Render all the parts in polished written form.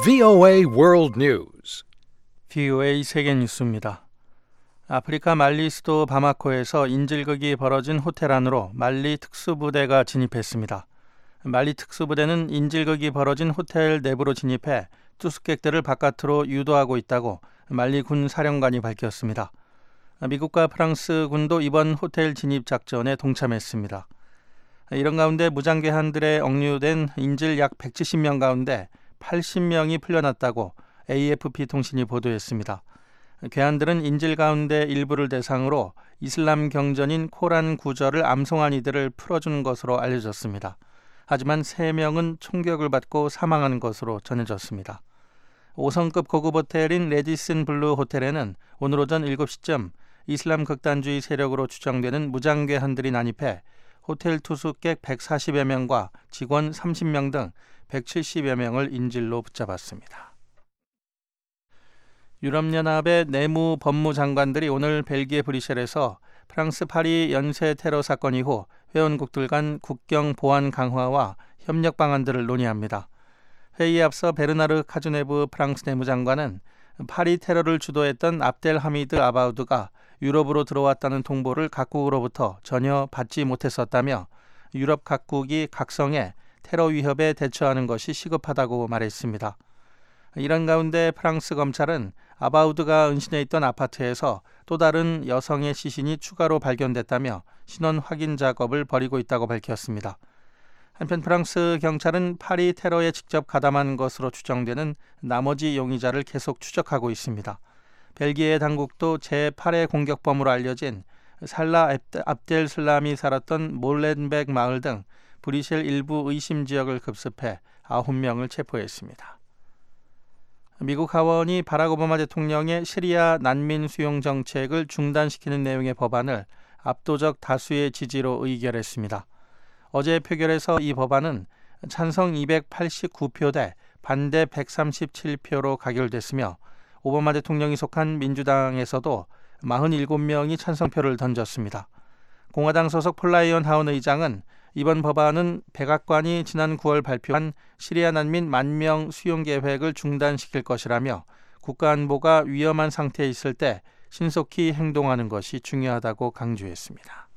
VOA World News. VOA 세계 뉴스입니다. 아프리카 말리 수도 바마코에서 인질극이 벌어진 호텔 안으로 말리 특수부대가 진입했습니다. 말리 특수부대는 인질극이 벌어진 호텔 내부로 진입해 투숙객들을 바깥으로 유도하고 있다고 말리 군 사령관이 밝혔습니다. 미국과 프랑스 군도 이번 호텔 진입 작전에 동참했습니다. 이런 가운데 무장괴한들에 억류된 인질 약 170명 가운데 80명이 풀려났다고 AFP 통신이 보도했습니다. 괴한들은 인질 가운데 일부를 대상으로 이슬람 경전인 코란 구절을 암송한 이들을 풀어준 것으로 알려졌습니다. 하지만 3명은 총격을 받고 사망한 것으로 전해졌습니다. 5성급 고급 호텔인 레디슨 블루 호텔에는 오늘 오전 7시쯤 이슬람 극단주의 세력으로 추정되는 무장괴한들이 난입해 호텔 투숙객 140여 명과 직원 30명 등 170여 명을 인질로 붙잡았습니다. 유럽연합의 내무 법무장관들이 오늘 벨기에 브뤼셀에서 프랑스 파리 연쇄 테러 사건 이후 회원국들 간 국경 보안 강화와 협력 방안들을 논의합니다. 회의에 앞서 베르나르 카즈네브 프랑스 내무장관은 파리 테러를 주도했던 압델 하미드 아바우드가 유럽으로 들어왔다는 통보를 각국으로부터 전혀 받지 못했었다며 유럽 각국이 각성해 테러 위협에 대처하는 것이 시급하다고 말했습니다. 이런 가운데 프랑스 검찰은 아바우드가 은신해 있던 아파트에서 또 다른 여성의 시신이 추가로 발견됐다며 신원 확인 작업을 벌이고 있다고 밝혔습니다. 한편 프랑스 경찰은 파리 테러에 직접 가담한 것으로 추정되는 나머지 용의자를 계속 추적하고 있습니다. 벨기에 당국도 제8의 공격범으로 알려진 살라 압델 슬람이 살았던 몰렌벡 마을 등 브뤼셀 일부 의심 지역을 급습해 9명을 체포했습니다. 미국 하원이 바락 오바마 대통령의 시리아 난민 수용 정책을 중단시키는 내용의 법안을 압도적 다수의 지지로 의결했습니다. 어제 표결에서 이 법안은 찬성 289표 대 반대 137표로 가결됐으며 오바마 대통령이 속한 민주당에서도 47명이 찬성표를 던졌습니다. 공화당 소속 폴라이언 하원 의장은 이번 법안은 백악관이 지난 9월 발표한 시리아 난민 10,000명 수용 계획을 중단시킬 것이라며 국가안보가 위험한 상태에 있을 때 신속히 행동하는 것이 중요하다고 강조했습니다.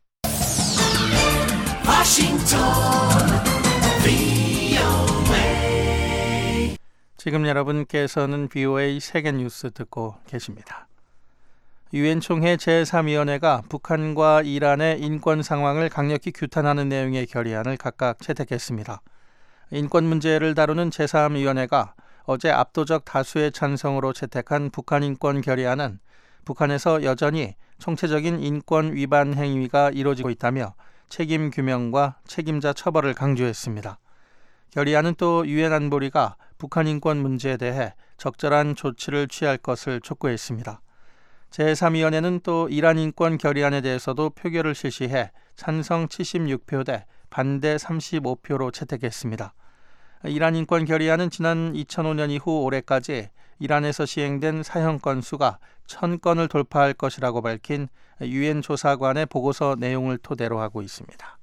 지금 여러분께서는 VOA 세계뉴스 듣고 계십니다. 유엔 총회 제3위원회가 북한과 이란의 인권 상황을 강력히 규탄하는 내용의 결의안을 각각 채택했습니다. 인권 문제를 다루는 제3위원회가 어제 압도적 다수의 찬성으로 채택한 북한 인권 결의안은 북한에서 여전히 총체적인 인권 위반 행위가 이루어지고 있다며 책임 규명과 책임자 처벌을 강조했습니다. 결의안은 또 유엔 안보리가 북한 인권 문제에 대해 적절한 조치를 취할 것을 촉구했습니다. 제3위원회는 또 이란 인권 결의안에 대해서도 표결을 실시해 찬성 76표 대 반대 35표로 채택했습니다. 이란 인권 결의안은 지난 2005년 이후 올해까지 이란에서 시행된 사형 건수가 1,000건을 돌파할 것이라고 밝힌 유엔 조사관의 보고서 내용을 토대로 하고 있습니다.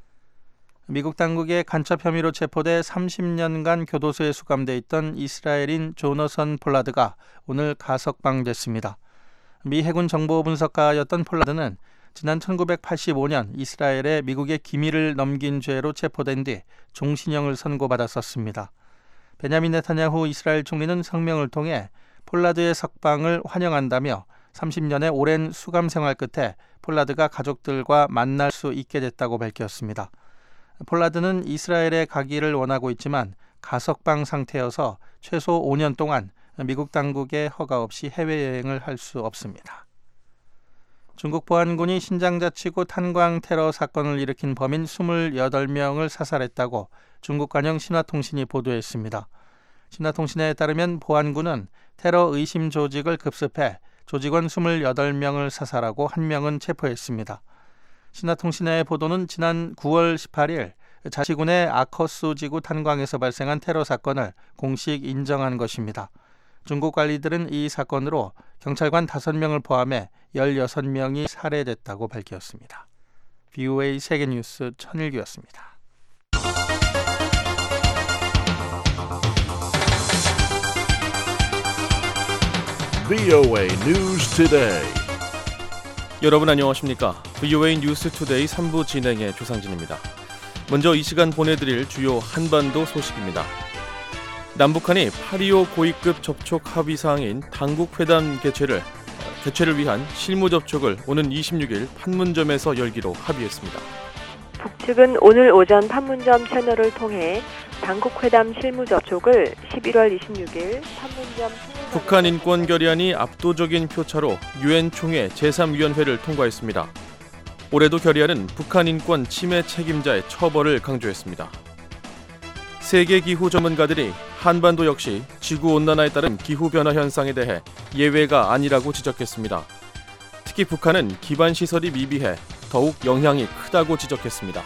미국 당국의 간첩 혐의로 체포돼 30년간 교도소에 수감돼 있던 이스라엘인 조너선 폴라드가 오늘 가석방됐습니다. 미 해군 정보 분석가였던 폴라드는 지난 1985년 이스라엘에 미국의 기밀을 넘긴 죄로 체포된 뒤 종신형을 선고받았었습니다. 베냐민 네타냐후 이스라엘 총리는 성명을 통해 폴라드의 석방을 환영한다며 30년의 오랜 수감 생활 끝에 폴라드가 가족들과 만날 수 있게 됐다고 밝혔습니다. 폴라드는 이스라엘에 가기를 원하고 있지만 가석방 상태여서 최소 5년 동안 미국 당국의 허가 없이 해외여행을 할 수 없습니다. 중국 보안군이 신장자치구 탄광 테러 사건을 일으킨 범인 28명을 사살했다고 중국 관영 신화통신이 보도했습니다. 신화통신에 따르면 보안군은 테러 의심 조직을 급습해 조직원 28명을 사살하고 1명은 체포했습니다. 신화통신의 보도는 지난 9월 18일 자치군의 아커수 지구 탄광에서 발생한 테러 사건을 공식 인정한 것입니다. 중국 관리들은 이 사건으로 경찰관 5명을 포함해 16명이 살해됐다고 밝혔습니다. VOA 세계뉴스 천일규였습니다. VOA News Today. 여러분 안녕하십니까? VOA 뉴스 투데이 3부 진행의 조상진입니다. 먼저 이 시간 보내드릴 주요 한반도 소식입니다. 남북한이 8.25 고위급 접촉 합의 사항인 당국회담 개최를 위한 실무 접촉을 오는 26일 판문점에서 열기로 합의했습니다. 북측은 오늘 오전 판문점 채널을 통해 당국회담 실무 접촉을 11월 26일 판문점 북한 인권 결의안이 압도적인 표차로 유엔 총회 제3위원회를 통과했습니다. 올해도 결의안은 북한 인권 침해 책임자의 처벌을 강조했습니다. 세계 기후 전문가들이 한반도 역시 지구온난화에 따른 기후변화 현상에 대해 예외가 아니라고 지적했습니다. 특히 북한은 기반시설이 미비해 더욱 영향이 크다고 지적했습니다.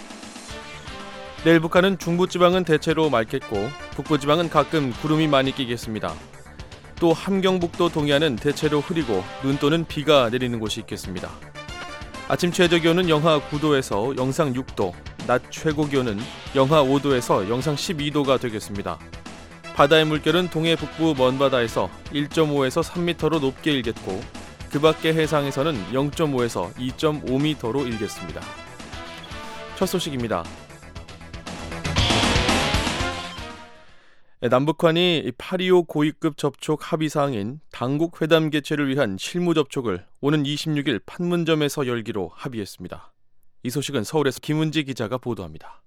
내일 북한은 중부지방은 대체로 맑겠고 북부지방은 가끔 구름이 많이 끼겠습니다. 또 함경북도 동해안은 대체로 흐리고 눈 또는 비가 내리는 곳이 있겠습니다. 아침 최저기온은 영하 9도에서 영상 6도, 낮 최고기온은 영하 5도에서 영상 12도가 되겠습니다. 바다의 물결은 동해 북부 먼바다에서 1.5에서 3m로 높게 일겠고 그 밖의 해상에서는 0.5에서 2.5m로 일겠습니다. 첫 소식입니다. 남북한이 8.25 고위급 접촉 합의 사항인 당국회담 개최를 위한 실무 접촉을 오는 26일 판문점에서 열기로 합의했습니다. 이 소식은 서울에서 김은지 기자가 보도합니다.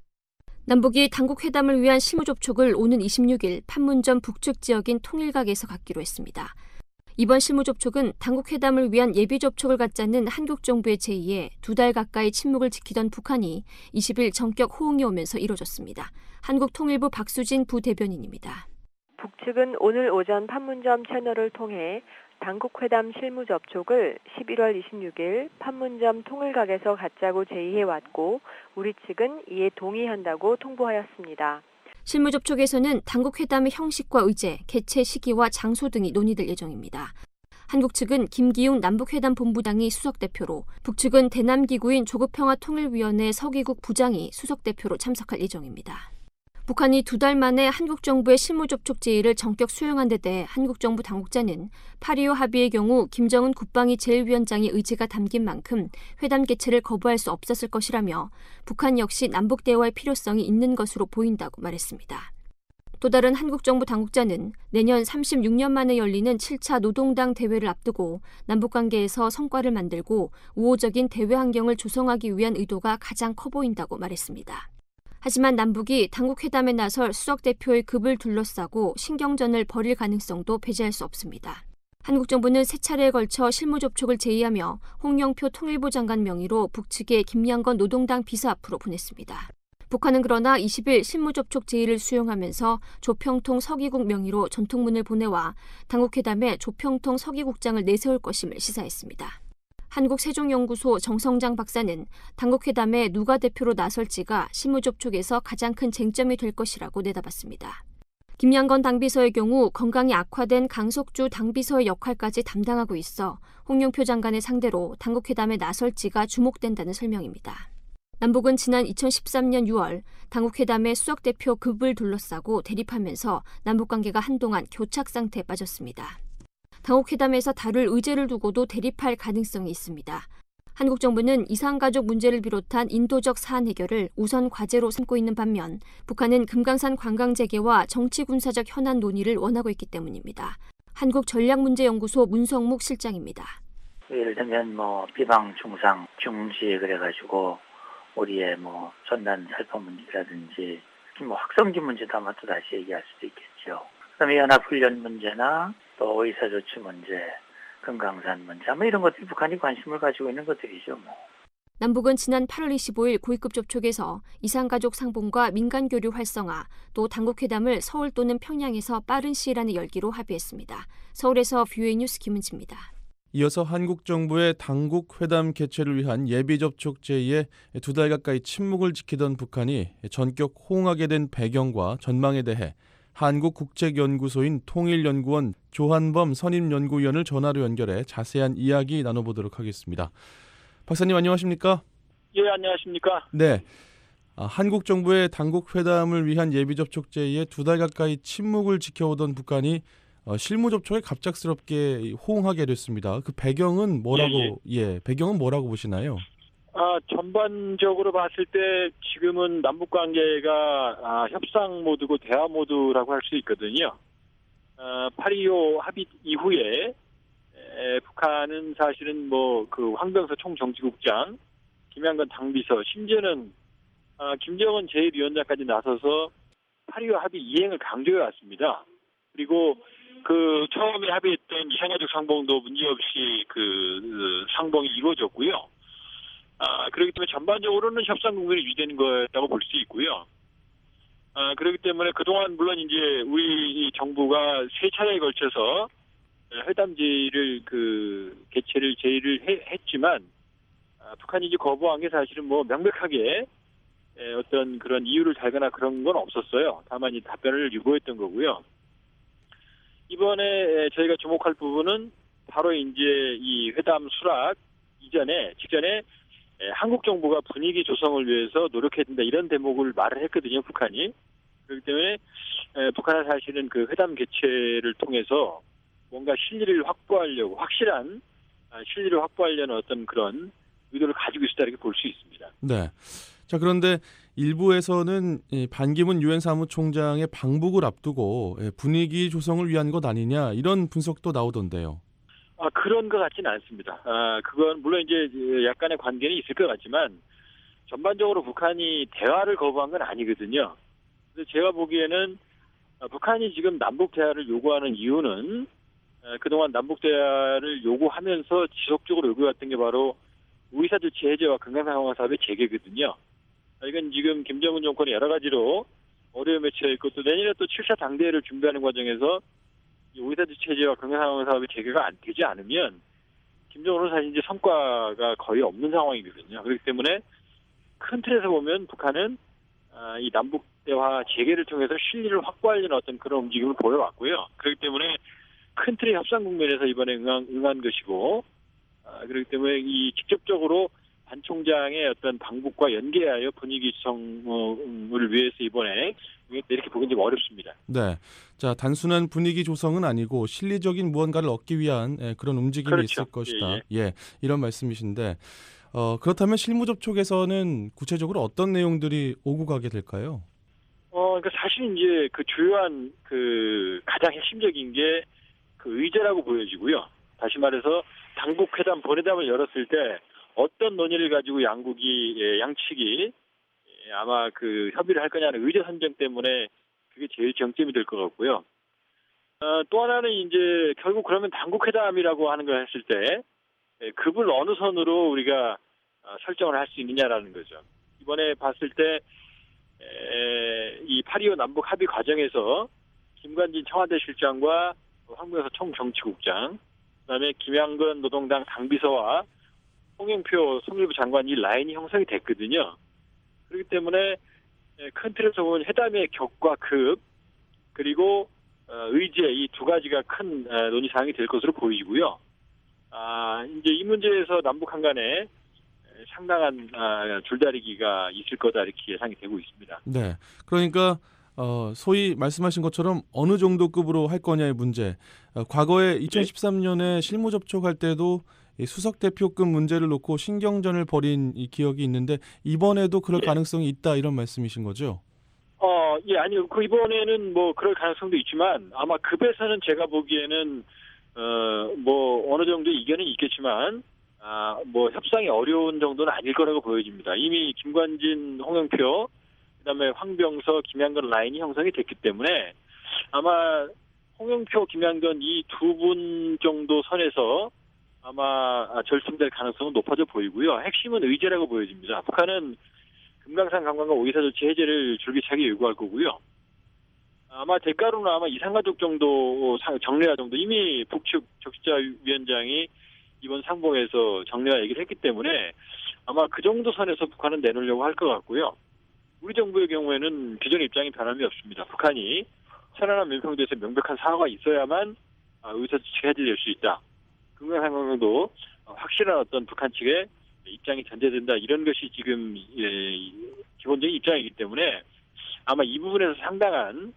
남북이 당국회담을 위한 실무 접촉을 오는 26일 판문점 북측 지역인 통일각에서 갖기로 했습니다. 이번 실무 접촉은 당국회담을 위한 예비 접촉을 갖자는 한국 정부의 제의에 2달 가까이 침묵을 지키던 북한이 20일 전격 호응이 오면서 이뤄졌습니다. 한국통일부 박수진 부대변인입니다. 북측은 오늘 오전 판문점 채널을 통해 당국회담 실무 접촉을 11월 26일 판문점 통일각에서 갖자고 제의해왔고 우리 측은 이에 동의한다고 통보하였습니다. 실무 접촉에서는 당국회담의 형식과 의제, 개최 시기와 장소 등이 논의될 예정입니다. 한국 측은 김기웅 남북회담 본부장이 수석대표로, 북측은 대남기구인 조국평화통일위원회 서기국 부장이 수석대표로 참석할 예정입니다. 북한이 2달 만에 한국 정부의 실무 접촉 제의를 전격 수용한 데 대해 한국 정부 당국자는 8.25 합의의 경우 김정은 국방위 제1위원장의 의지가 담긴 만큼 회담 개최를 거부할 수 없었을 것이라며 북한 역시 남북 대화의 필요성이 있는 것으로 보인다고 말했습니다. 또 다른 한국 정부 당국자는 내년 36년 만에 열리는 7차 노동당 대회를 앞두고 남북관계에서 성과를 만들고 우호적인 대외 환경을 조성하기 위한 의도가 가장 커 보인다고 말했습니다. 하지만 남북이 당국회담에 나설 수석대표의 급을 둘러싸고 신경전을 벌일 가능성도 배제할 수 없습니다. 한국 정부는 3차례에 걸쳐 실무 접촉을 제의하며 홍영표 통일부 장관 명의로 북측에 김양건 노동당 비서 앞으로 보냈습니다. 북한은 그러나 20일 실무 접촉 제의를 수용하면서 조평통 서기국 명의로 전통문을 보내와 당국회담에 조평통 서기국장을 내세울 것임을 시사했습니다. 한국세종연구소 정성장 박사는 당국회담에 누가 대표로 나설지가 실무 접촉에서 가장 큰 쟁점이 될 것이라고 내다봤습니다. 김양건 당비서의 경우 건강이 악화된 강석주 당비서의 역할까지 담당하고 있어 홍영표 장관의 상대로 당국회담에 나설지가 주목된다는 설명입니다. 남북은 지난 2013년 6월 당국회담의 수석대표 급을 둘러싸고 대립하면서 남북관계가 한동안 교착 상태에 빠졌습니다. 당국회담에서 다룰 의제를 두고도 대립할 가능성이 있습니다. 한국 정부는 이산가족 문제를 비롯한 인도적 사안 해결을 우선 과제로 삼고 있는 반면 북한은 금강산 관광 재개와 정치군사적 현안 논의를 원하고 있기 때문입니다. 한국전략문제연구소 문성묵 실장입니다. 예를 들면 비방 중상 중시 그래가지고 우리의 전단 살포 문제라든지 확성기 문제도 아마 또 다시 얘기할 수도 있겠죠. 그다음에 연합훈련 문제나 또 의사조치 문제, 금강산 문제, 아마 이런 것들이 북한이 관심을 가지고 있는 것들이죠. 남북은 지난 8월 25일 고위급 접촉에서 이산가족 상봉과 민간교류 활성화, 또 당국회담을 서울 또는 평양에서 빠른 시일 안에 열기로 합의했습니다. 서울에서 VOA 뉴스 김은지입니다. 이어서 한국 정부의 당국회담 개최를 위한 예비 접촉 제의에 2달 가까이 침묵을 지키던 북한이 전격 호응하게 된 배경과 전망에 대해 한국국책연구소인 통일연구원 조한범 선임연구위원을 전화로 연결해 자세한 이야기 나눠보도록 하겠습니다. 박사님 안녕하십니까? 예, 안녕하십니까? 네, 한국 정부의 당국회담을 위한 예비 접촉 제의에 2달 가까이 침묵을 지켜오던 북한이 실무 접촉에 갑작스럽게 호응하게 됐습니다. 그 배경은 뭐라고 배경은 뭐라고 보시나요? 전반적으로 봤을 때 지금은 남북 관계가 협상 모드고 대화 모드라고 할 수 있거든요. 8.25 합의 이후에 북한은 사실은 그 황병서 총정치국장, 김양건 당비서, 심지어는 김정은 제1위원장까지 나서서 8.25 합의 이행을 강조해 왔습니다. 그리고 그 처음에 합의했던 이산가족 상봉도 문제없이 그 상봉이 이루어졌고요. 그렇기 때문에 전반적으로는 협상 국면이 유지되는 거라고 볼 수 있고요. 그렇기 때문에 그동안 물론 이제 우리 정부가 세 차례에 걸쳐서 회담지를 개최를 제의를 했지만 북한이 이제 거부한 게 사실은 명백하게 어떤 그런 이유를 달거나 그런 건 없었어요. 다만 이 답변을 유보했던 거고요. 이번에 저희가 주목할 부분은 바로 이제 이 회담 수락 직전에 한국 정부가 분위기 조성을 위해서 노력해야 된다 이런 대목을 말을 했거든요, 북한이. 그렇기 때문에 북한은 사실은 그 회담 개최를 통해서 뭔가 실리를 확보하려고 확실한 실리를 확보하려는 어떤 그런 의도를 가지고 있다 이렇게 볼 수 있습니다. 네. 자, 그런데 일부에서는 반기문 유엔 사무총장의 방북을 앞두고 분위기 조성을 위한 것 아니냐 이런 분석도 나오던데요. 그런 것 같지는 않습니다. 그건 물론 이제 약간의 관계는 있을 것 같지만 전반적으로 북한이 대화를 거부한 건 아니거든요. 그래서 제가 보기에는 북한이 지금 남북 대화를 요구하는 이유는 그동안 남북 대화를 요구하면서 지속적으로 요구했던 게 바로 우이사조치 해제와 금강산항 사업의 재개거든요. 이건 지금 김정은 정권이 여러 가지로 어려움에 처해 있고 또 내년에 또 7차 당대회를 준비하는 과정에서 우이사조치 해제와 금강산항 사업의 재개가 안 되지 않으면 김정은은 사실 이제 성과가 거의 없는 상황이거든요. 그렇기 때문에 큰 틀에서 보면 북한은 이 남북 대화 재개를 통해서 실리를 확보하려는 어떤 그런 움직임을 보여왔고요. 그렇기 때문에 큰 틀의 협상 국면에서 이번에 응한 것이고, 그렇기 때문에 이 직접적으로 반 총장의 어떤 방북과 연계하여 분위기 조성을 위해서 이번에 이렇게 보기는 좀 어렵습니다. 네, 자 단순한 분위기 조성은 아니고 실리적인 무언가를 얻기 위한 그런 움직임이 있을 것이다. 이런 말씀이신데 그렇다면 실무 접촉에서는 구체적으로 어떤 내용들이 오고 가게 될까요? 그러니까 사실 이제 그 주요한 그 가장 핵심적인 게 그 의제라고 보여지고요. 다시 말해서 당북 회담 본회담을 열었을 때 어떤 논의를 가지고 양측이 아마 그 협의를 할 거냐는 의제 선정 때문에 그게 제일 정점이 될 것 같고요. 또 하나는 이제 결국 그러면 당국 회담이라고 하는 걸 했을 때 급을 어느 선으로 우리가 설정을 할 수 있느냐라는 거죠. 이번에 봤을 때 이 8.25 남북 합의 과정에서 김관진 청와대 실장과 황병서 총정치국장, 그다음에 김양건 노동당 당비서와 홍영표 통일부 장관이 라인이 형성이 됐거든요. 그렇기 때문에 큰 틀에서 보면 회담의 격과 급 그리고 의제 이 두 가지가 큰 논의 사항이 될 것으로 보이고요. 이제 이 문제에서 남북한 간에 상당한 줄다리기가 있을 거다 이렇게 예상이 되고 있습니다. 네, 그러니까 소위 말씀하신 것처럼 어느 정도 급으로 할 거냐의 문제. 과거에 2013년에 실무 접촉할 때도 수석 대표급 문제를 놓고 신경전을 벌인 이 기억이 있는데 이번에도 그럴 가능성이 있다 이런 말씀이신 거죠? 아니요. 이번에는 그럴 가능성도 있지만 아마 급에서는 제가 보기에는 어느 정도 이견은 있겠지만 협상이 어려운 정도는 아닐 거라고 보여집니다. 이미 김관진, 홍영표, 그다음에 황병서, 김양건 라인이 형성이 됐기 때문에 아마 홍영표, 김양건 이 두 분 정도 선에서 아마 절충될 가능성은 높아져 보이고요. 핵심은 의제라고 보여집니다. 북한은 금강산 관광과 오이사조치 해제를 줄기차게 요구할 거고요. 아마 대가로는 아마 이산가족 정도 정례화 정도 이미 북측 적시자위원장이 이번 상봉에서 정례화 얘기를 했기 때문에 아마 그 정도 선에서 북한은 내놓으려고 할 것 같고요. 우리 정부의 경우에는 기존 입장이 변함이 없습니다. 북한이 천안함 밀평도에서 명백한 사과가 있어야만 의사조치가 해제될 수 있다. 금강산관광도 확실한 어떤 북한 측의 입장이 전제된다. 이런 것이 지금 기본적인 입장이기 때문에 아마 이 부분에서 상당한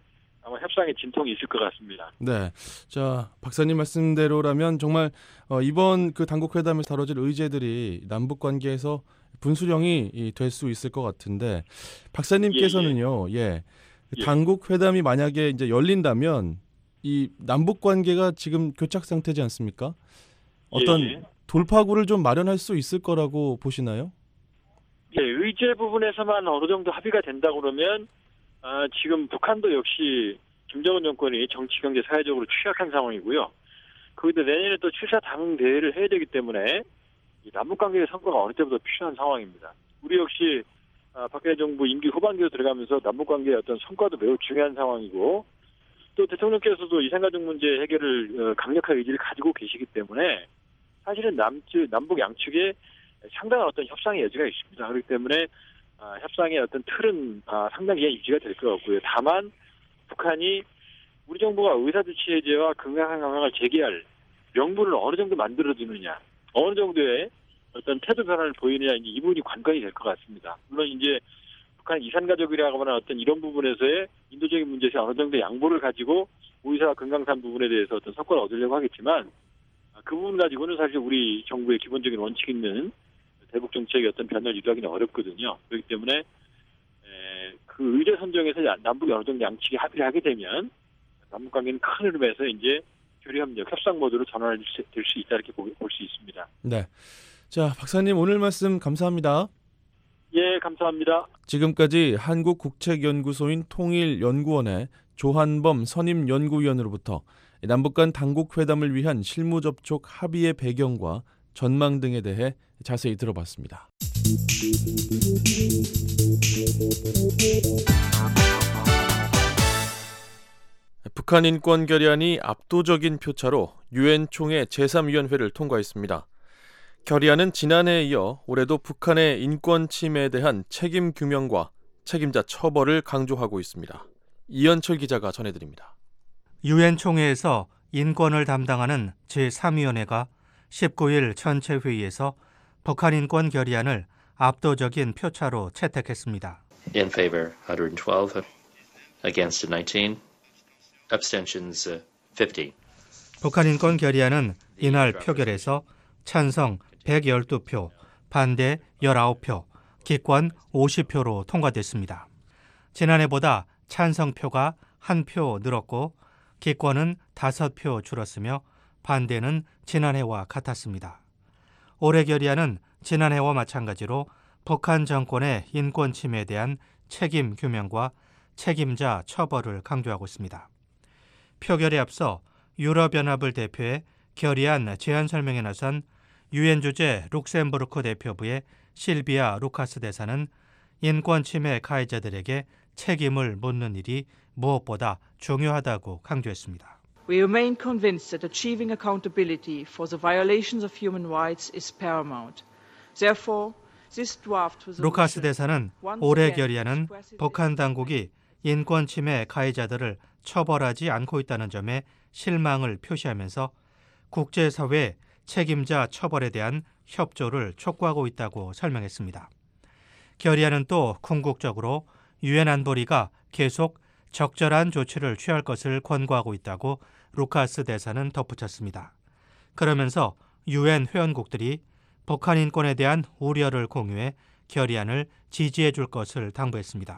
아마 협상의 진통이 있을 것 같습니다. 네, 자 박사님 말씀대로라면 정말 이번 그 당국 회담에서 다뤄질 의제들이 남북 관계에서 분수령이 될 수 있을 것 같은데 박사님께서는요, 당국 회담이 만약에 이제 열린다면 이 남북 관계가 지금 교착 상태지 않습니까? 어떤 돌파구를 좀 마련할 수 있을 거라고 보시나요? 예, 의제 부분에서만 어느 정도 합의가 된다 그러면 지금 북한도 역시 김정은 정권이 정치, 경제, 사회적으로 취약한 상황이고요. 거기다 내년에 또 출사 당대회를 해야 되기 때문에 이 남북관계의 성과가 어느 때보다 필요한 상황입니다. 우리 역시 박근혜 정부 임기 후반기로 들어가면서 남북관계의 어떤 성과도 매우 중요한 상황이고 또 대통령께서도 이산가족 문제 해결을 강력한 의지를 가지고 계시기 때문에 사실은 남북 양측에 상당한 어떤 협상의 여지가 있습니다. 그렇기 때문에 협상의 어떤 틀은 상당 기간 유지가 될 것 같고요. 다만 북한이 우리 정부가 의사조치 해제와 강경한 강화를 재개할 명분을 어느 정도 만들어주느냐, 어느 정도의 어떤 태도 변화를 보이느냐, 이제 이 부분이 관건이 될 것 같습니다. 물론 이제 북한 이산가족이라거나 어떤 이런 부분에서의 인도적인 문제에서 어느 정도 양보를 가지고 오이사와 금강산 부분에 대해서 어떤 성과를 얻으려고 하겠지만 그 부분 가지고는 사실 우리 정부의 기본적인 원칙 있는 대북 정책의 어떤 변화를 유도하기는 어렵거든요. 그렇기 때문에 그 의제 선정에서 남북이 어느 정도 양측이 합의를 하게 되면 남북 관계는 큰 흐름에서 이제 교류협력, 협상 모드로 전환될 수 있다 이렇게 볼 수 있습니다. 네, 자 박사님 오늘 말씀 감사합니다. 예, 감사합니다. 지금까지 한국국책연구소인 통일연구원의 조한범 선임연구위원으로부터 남북 간 당국 회담을 위한 실무 접촉 합의의 배경과 전망 등에 대해 자세히 들어봤습니다. 북한 인권 결의안이 압도적인 표차로 유엔 총회 제3위원회를 통과했습니다. 결의안은 지난해에 이어 올해도 북한의 인권 침해에 대한 책임 규명과 책임자 처벌을 강조하고 있습니다. 이현철 기자가 전해드립니다. 유엔 총회에서 인권을 담당하는 제3위원회가 19일 전체 회의에서 북한 인권 결의안을 압도적인 표차로 채택했습니다. In favor 112, against 19, abstentions 50. 북한 인권 결의안은 이날 표결에서 찬성 112표, 반대 19표, 기권 50표로 통과됐습니다. 지난해보다 찬성표가 1표 늘었고 기권은 5표 줄었으며 반대는 지난해와 같았습니다. 올해 결의안은 지난해와 마찬가지로 북한 정권의 인권 침해에 대한 책임 규명과 책임자 처벌을 강조하고 있습니다. 표결에 앞서 유럽연합을 대표해 결의안 제안 설명에 나선 유엔 주재 룩셈부르크 대표부의 실비아 루카스 대사는 인권 침해 가해자들에게 책임을 묻는 일이 무엇보다 중요하다고 강조했습니다. We remain convinced that achieving accountability for the violations of human rights is paramount. Therefore, this draft 루카스 대사는 올해 결의안은 북한 당국이 인권 침해 가해자들을 처벌하지 않고 있다는 점에 실망을 표시하면서 국제사회의 책임자 처벌에 대한 협조를 촉구하고 있다고 설명했습니다. 결의안은 또 궁극적으로 유엔 안보리가 계속 적절한 조치를 취할 것을 권고하고 있다고 루카스 대사는 덧붙였습니다. 그러면서 유엔 회원국들이 북한 인권에 대한 우려를 공유해 결의안을 지지해 줄 것을 당부했습니다.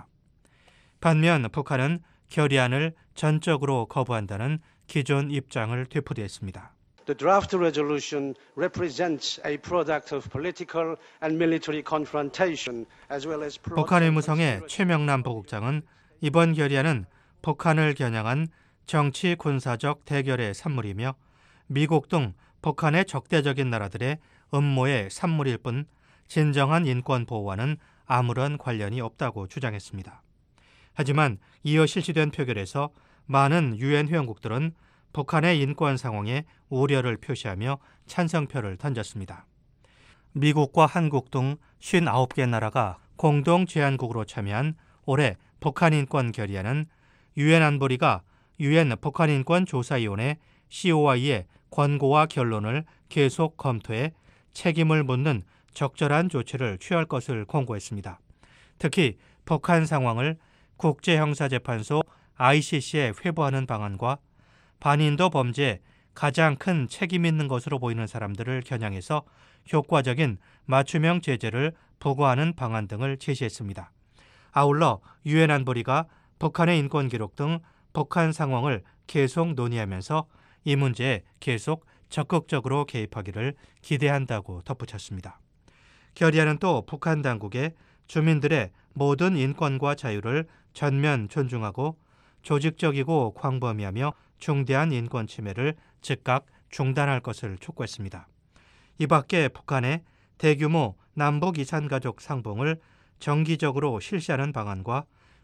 반면 북한은 결의안을 전적으로 거부한다는 기존 입장을 되풀이했습니다. The draft resolution represents a product of political and military confrontation as well as 북한 외무성의 최명남 보국장은 이번 결의안은 북한을 겨냥한 정치 군사적 대결의 산물이며 미국 등 북한의 적대적인 나라들의 음모의 산물일 뿐 진정한 인권 보호와는 아무런 관련이 없다고 주장했습니다. 하지만 이어 실시된 표결에서 많은 유엔 회원국들은 북한의 인권 상황에 우려를 표시하며 찬성표를 던졌습니다. 미국과 한국 등 59개 나라가 공동 제안국으로 참여한 올해 북한 인권 결의안은 유엔 안보리가 유엔 북한 인권 조사위원회 COI의 권고와 결론을 계속 검토해 책임을 묻는 적절한 조치를 취할 것을 권고했습니다. 특히 북한 상황을 국제형사재판소 ICC에 회부하는 방안과 반인도 범죄에 가장 큰 책임 있는 것으로 보이는 사람들을 겨냥해서 효과적인 맞춤형 제재를 부과하는 방안 등을 제시했습니다. 아울러 유엔 안보리가 북한의 인권 기록 등 북한 상황을 계속 논의하면서 이 문제에 계속 적극적으로 개입하기를 기대한다고 덧붙였습니다. 결의안은 또 북한 당국에 주민들의 모든 인권과 자유를 전면 존중하고 조직적이고 광범위하며 중대한 인권 침해를 즉각 중단할 것을 촉구했습니다. 이 밖에 북한의 대규모 남북 이산가족 상봉을 정기적으로 실시하는 방안과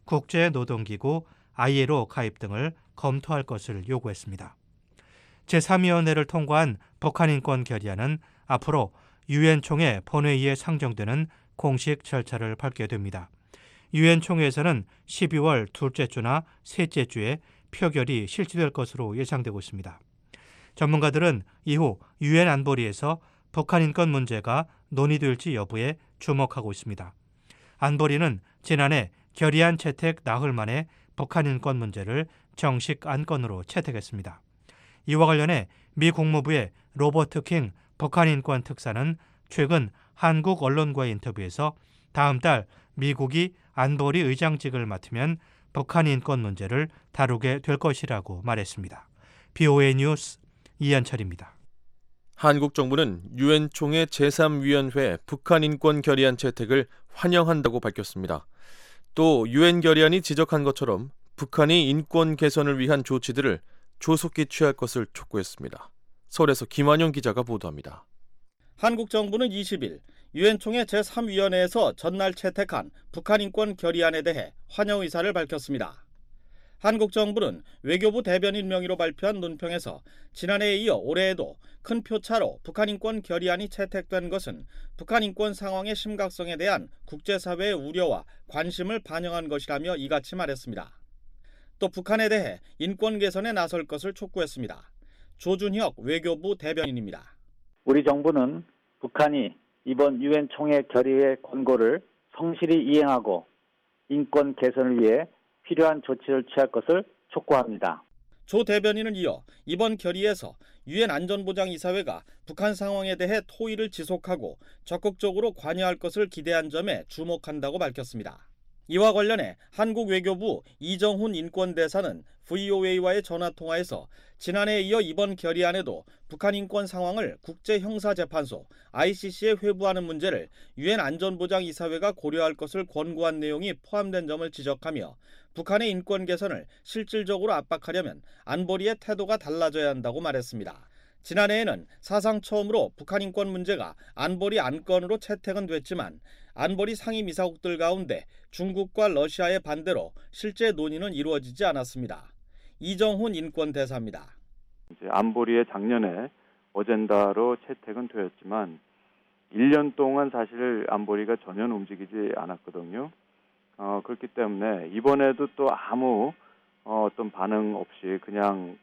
국제노동기구 ILO 가입 등을 검토할 것을 요구했습니다. 제3위원회를 통과한 북한 인권 결의안은 앞으로 유엔 총회 본회의에 상정되는 공식 절차를 밟게 됩니다. 유엔 총회에서는 12월 둘째 주나 셋째 주에 표결이 실시될 것으로 예상되고 있습니다. 전문가들은 이후 유엔 안보리에서 북한 인권 문제가 논의될지 여부에 주목하고 있습니다. 안보리는 지난해 결의안 채택 나흘 만에 북한 인권 문제를 정식 안건으로 채택했습니다. 이와 관련해 미 국무부의 로버트 킹 북한 인권 특사는 최근 한국 언론과의 인터뷰에서 다음 달 미국이 안보리 의장직을 맡으면 북한 인권 문제를 다루게 될 것이라고 말했습니다. BOA 뉴스 이한철입니다. 한국 정부는 유엔 총회 제3위원회 북한 인권 결의안 채택을 환영한다고 밝혔습니다. 또 유엔 결의안이 지적한 것처럼 북한이 인권 개선을 위한 조치들을 조속히 취할 것을 촉구했습니다. 서울에서 김환영 기자가 보도합니다. 한국 정부는 20일 유엔 총회 제3위원회에서 전날 채택한 북한 인권 결의안에 대해 환영 의사를 밝혔습니다. 한국 정부는 외교부 대변인 명의로 발표한 논평에서 지난해에 이어 올해에도 큰 표차로 북한 인권 결의안이 채택된 것은 북한 인권 상황의 심각성에 대한 국제사회의 우려와 관심을 반영한 것이라며 이같이 말했습니다. 또 북한에 대해 인권 개선에 나설 것을 촉구했습니다. 조준혁 외교부 대변인입니다. 우리 정부는 북한이 이번 유엔 총회 결의의 권고를 성실히 이행하고 인권 개선을 위해 필요한 조치를 취할 것을 촉구합니다. 조 대변인은 이어 이번 결의에서 유엔 안전보장이사회가 북한 상황에 대해 토의를 지속하고 적극적으로 관여할 것을 기대한 점에 주목한다고 밝혔습니다. 이와 관련해 한국 외교부 이정훈 인권대사는 VOA와의 전화통화에서 지난해에 이어 이번 결의안에도 북한 인권 상황을 국제형사재판소 ICC에 회부하는 문제를 유엔 안전보장이사회가 고려할 것을 권고한 내용이 포함된 점을 지적하며 북한의 인권 개선을 실질적으로 압박하려면 안보리의 태도가 달라져야 한다고 말했습니다. 지난해에는 사상 처음으로 북한 인권 문제가 안보리 안건으로 채택은 됐지만 안보리 상임이사국들 가운데 중국과 러시아의 반대로 실제 논의는 이루어지지 않았습니다. 이정훈 인권대사입니다. 안보리의 작년에 어젠다로 채택은 되었지만 1년 동안 사실 안보리가 전혀 움직이지 않았거든요. 그렇기 때문에 이번에도 또 아무 어떤 반응 없이 그냥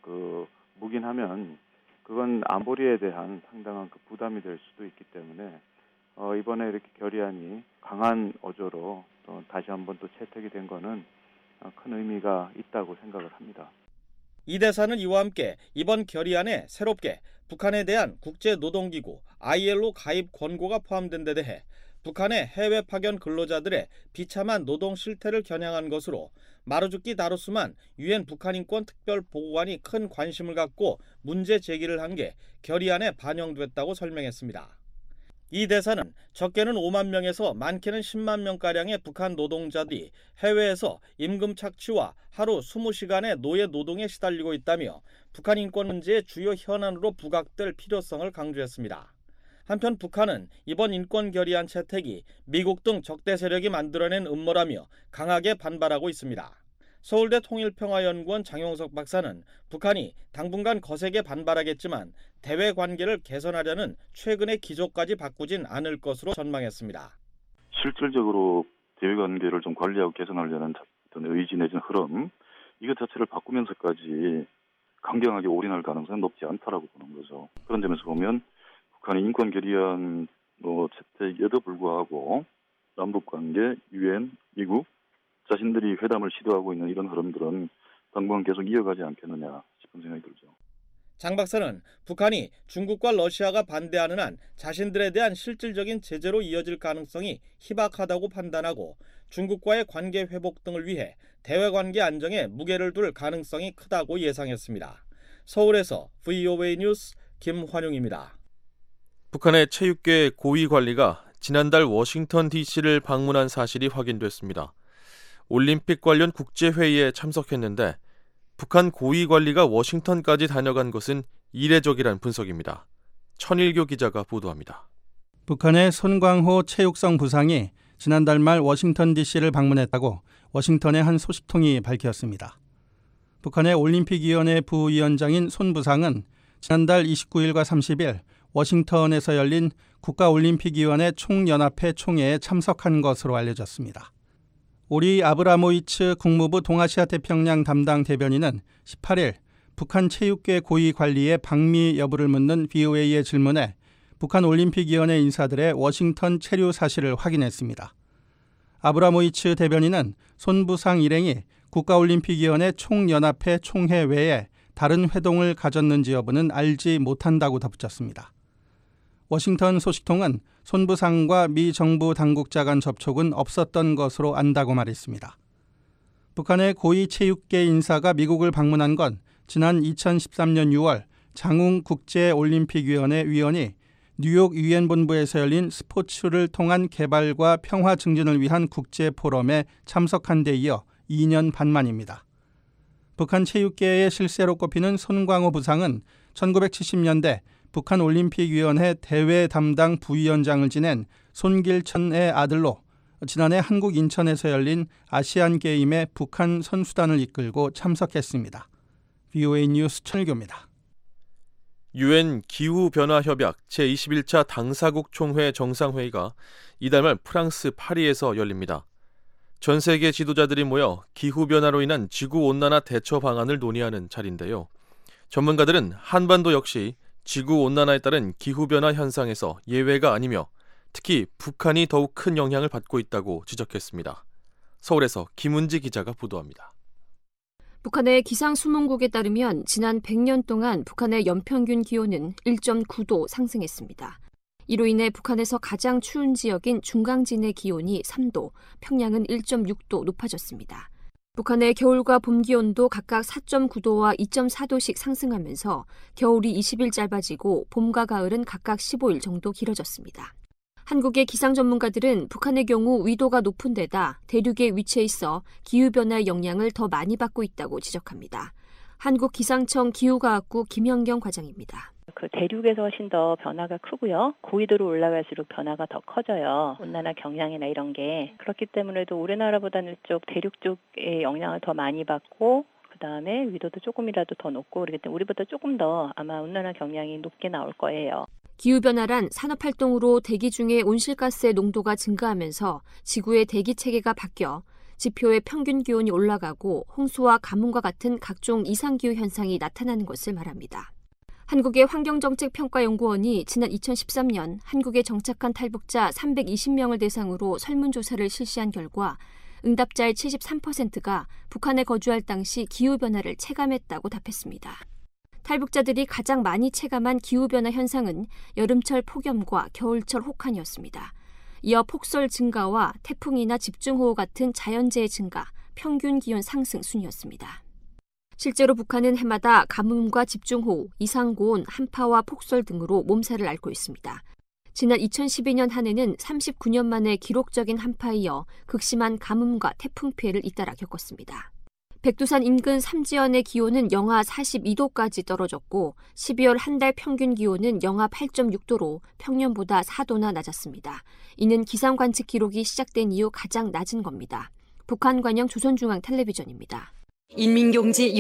묵인하면 그건 안보리에 대한 상당한 부담이 될 수도 있기 때문에 이번에 이렇게 결의안이 강한 어조로 또 다시 한번 또 채택이 된 거는 큰 의미가 있다고 생각을 합니다. 이 대사는 이와 함께 이번 결의안에 새롭게 북한에 대한 국제노동기구 ILO 가입 권고가 포함된 데 대해 북한의 해외 파견 근로자들의 비참한 노동 실태를 겨냥한 것으로 마루주키 다루스만 유엔 북한인권 특별보고관이 큰 관심을 갖고 문제 제기를 한 게 결의안에 반영됐다고 설명했습니다. 이 대사는 적게는 5만 명에서 많게는 10만 명가량의 북한 노동자들이 해외에서 임금 착취와 하루 20시간의 노예 노동에 시달리고 있다며 북한 인권 문제의 주요 현안으로 부각될 필요성을 강조했습니다. 한편 북한은 이번 인권 결의안 채택이 미국 등 적대 세력이 만들어낸 음모라며 강하게 반발하고 있습니다. 서울대 통일평화연구원 장용석 박사는 북한이 당분간 거세게 반발하겠지만 대외 관계를 개선하려는 최근의 기조까지 바꾸진 않을 것으로 전망했습니다. 실질적으로 대외 관계를 좀 관리하고 개선하려는 어떤 의지 내지는 흐름, 이것 자체를 바꾸면서까지 강경하게 올인할 가능성은 높지 않다라고 보는 거죠. 그런 점에서 보면 북한의 인권 결의안 채택에도 불구하고 남북관계, 유엔, 미국 자신들이 회담을 시도하고 있는 이런 흐름들은 당분간 계속 이어가지 않겠느냐 싶은 생각이 들죠. 장 박사는 북한이 중국과 러시아가 반대하는 한 자신들에 대한 실질적인 제재로 이어질 가능성이 희박하다고 판단하고 중국과의 관계 회복 등을 위해 대외관계 안정에 무게를 둘 가능성이 크다고 예상했습니다. 서울에서 VOA 뉴스 김환용입니다. 북한의 체육계 고위 관리가 지난달 워싱턴 DC를 방문한 사실이 확인됐습니다. 올림픽 관련 국제회의에 참석했는데 북한 고위 관리가 워싱턴까지 다녀간 것은 이례적이란 분석입니다. 천일교 기자가 보도합니다. 북한의 손광호 체육성 부상이 지난달 말 워싱턴 DC를 방문했다고 워싱턴의 한 소식통이 밝혔습니다. 북한의 올림픽위원회 부위원장인 손 부상은 지난달 29일과 30일 워싱턴에서 열린 국가올림픽위원회 총연합회 총회에 참석한 것으로 알려졌습니다. 오리 아브라모이츠 국무부 동아시아 태평양 담당 대변인은 18일 북한 체육계 고위 관리의 방미 여부를 묻는 VOA의 질문에 북한 올림픽위원회 인사들의 워싱턴 체류 사실을 확인했습니다. 아브라모이츠 대변인은 손 부상 일행이 국가올림픽위원회 총연합회 총회 외에 다른 회동을 가졌는지 여부는 알지 못한다고 덧붙였습니다. 워싱턴 소식통은 손 부상과 미 정부 당국자 간 접촉은 없었던 것으로 안다고 말했습니다. 북한의 고위 체육계 인사가 미국을 방문한 건 지난 2013년 6월 장웅 국제올림픽위원회 위원이 뉴욕 유엔 본부에서 열린 스포츠를 통한 개발과 평화 증진을 위한 국제포럼에 참석한 데 이어 2년 반 만입니다. 북한 체육계의 실세로 꼽히는 손광호 부상은 1970년대 북한 올림픽위원회 대외 담당 부위원장을 지낸 손길천의 아들로 지난해 한국 인천에서 열린 아시안게임에 북한 선수단을 이끌고 참석했습니다. VOA 뉴스 천일교입니다. 유엔 기후변화협약 제21차 당사국 총회 정상회의가 이달 말 프랑스 파리에서 열립니다. 전 세계 지도자들이 모여 기후변화로 인한 지구온난화 대처 방안을 논의하는 자리인데요. 전문가들은 한반도 역시 지구온난화에 따른 기후변화 현상에서 예외가 아니며 특히 북한이 더욱 큰 영향을 받고 있다고 지적했습니다. 서울에서 김은지 기자가 보도합니다. 북한의 기상수문국에 따르면 지난 100년 동안 북한의 연평균 기온은 1.9도 상승했습니다. 이로 인해 북한에서 가장 추운 지역인 중강진의 기온이 3도, 평양은 1.6도 높아졌습니다. 북한의 겨울과 봄 기온도 각각 4.9도와 2.4도씩 상승하면서 겨울이 20일 짧아지고 봄과 가을은 각각 15일 정도 길어졌습니다. 한국의 기상 전문가들은 북한의 경우 위도가 높은 데다 대륙에 위치해 있어 기후변화의 영향을 더 많이 받고 있다고 지적합니다. 한국기상청 기후과학부 김현경 과장입니다. 그 대륙에서 훨씬 더 변화가 크고요. 고위도로 올라갈수록 변화가 더 커져요. 온난화 경향이나 이런 게. 그렇기 때문에도 우리나라보다는 이쪽 대륙 쪽의 영향을 더 많이 받고 그다음에 위도도 조금이라도 더 높고 그렇기 때문에 우리보다 조금 더 아마 온난화 경향이 높게 나올 거예요. 기후변화란 산업활동으로 대기 중의 온실가스의 농도가 증가하면서 지구의 대기 체계가 바뀌어 지표의 평균 기온이 올라가고 홍수와 가뭄과 같은 각종 이상기후 현상이 나타나는 것을 말합니다. 한국의 환경정책평가연구원이 지난 2013년 한국에 정착한 탈북자 320명을 대상으로 설문조사를 실시한 결과 응답자의 73%가 북한에 거주할 당시 기후변화를 체감했다고 답했습니다. 탈북자들이 가장 많이 체감한 기후변화 현상은 여름철 폭염과 겨울철 혹한이었습니다. 이어 폭설 증가와 태풍이나 집중호우 같은 자연재해 증가, 평균 기온 상승 순이었습니다. 실제로 북한은 해마다 가뭄과 집중호우, 이상고온, 한파와 폭설 등으로 몸살을 앓고 있습니다. 지난 2012년 한 해는 39년 만에 기록적인 한파에 이어 극심한 가뭄과 태풍 피해를 잇따라 겪었습니다. 백두산 인근 삼지연의 기온은 영하 42도까지 떨어졌고 12월 한 달 평균 기온은 영하 8.6도로 평년보다 4도나 낮았습니다. 이는 기상 관측 기록이 시작된 이후 가장 낮은 겁니다. 북한 관영 조선중앙텔레비전입니다. 인민경제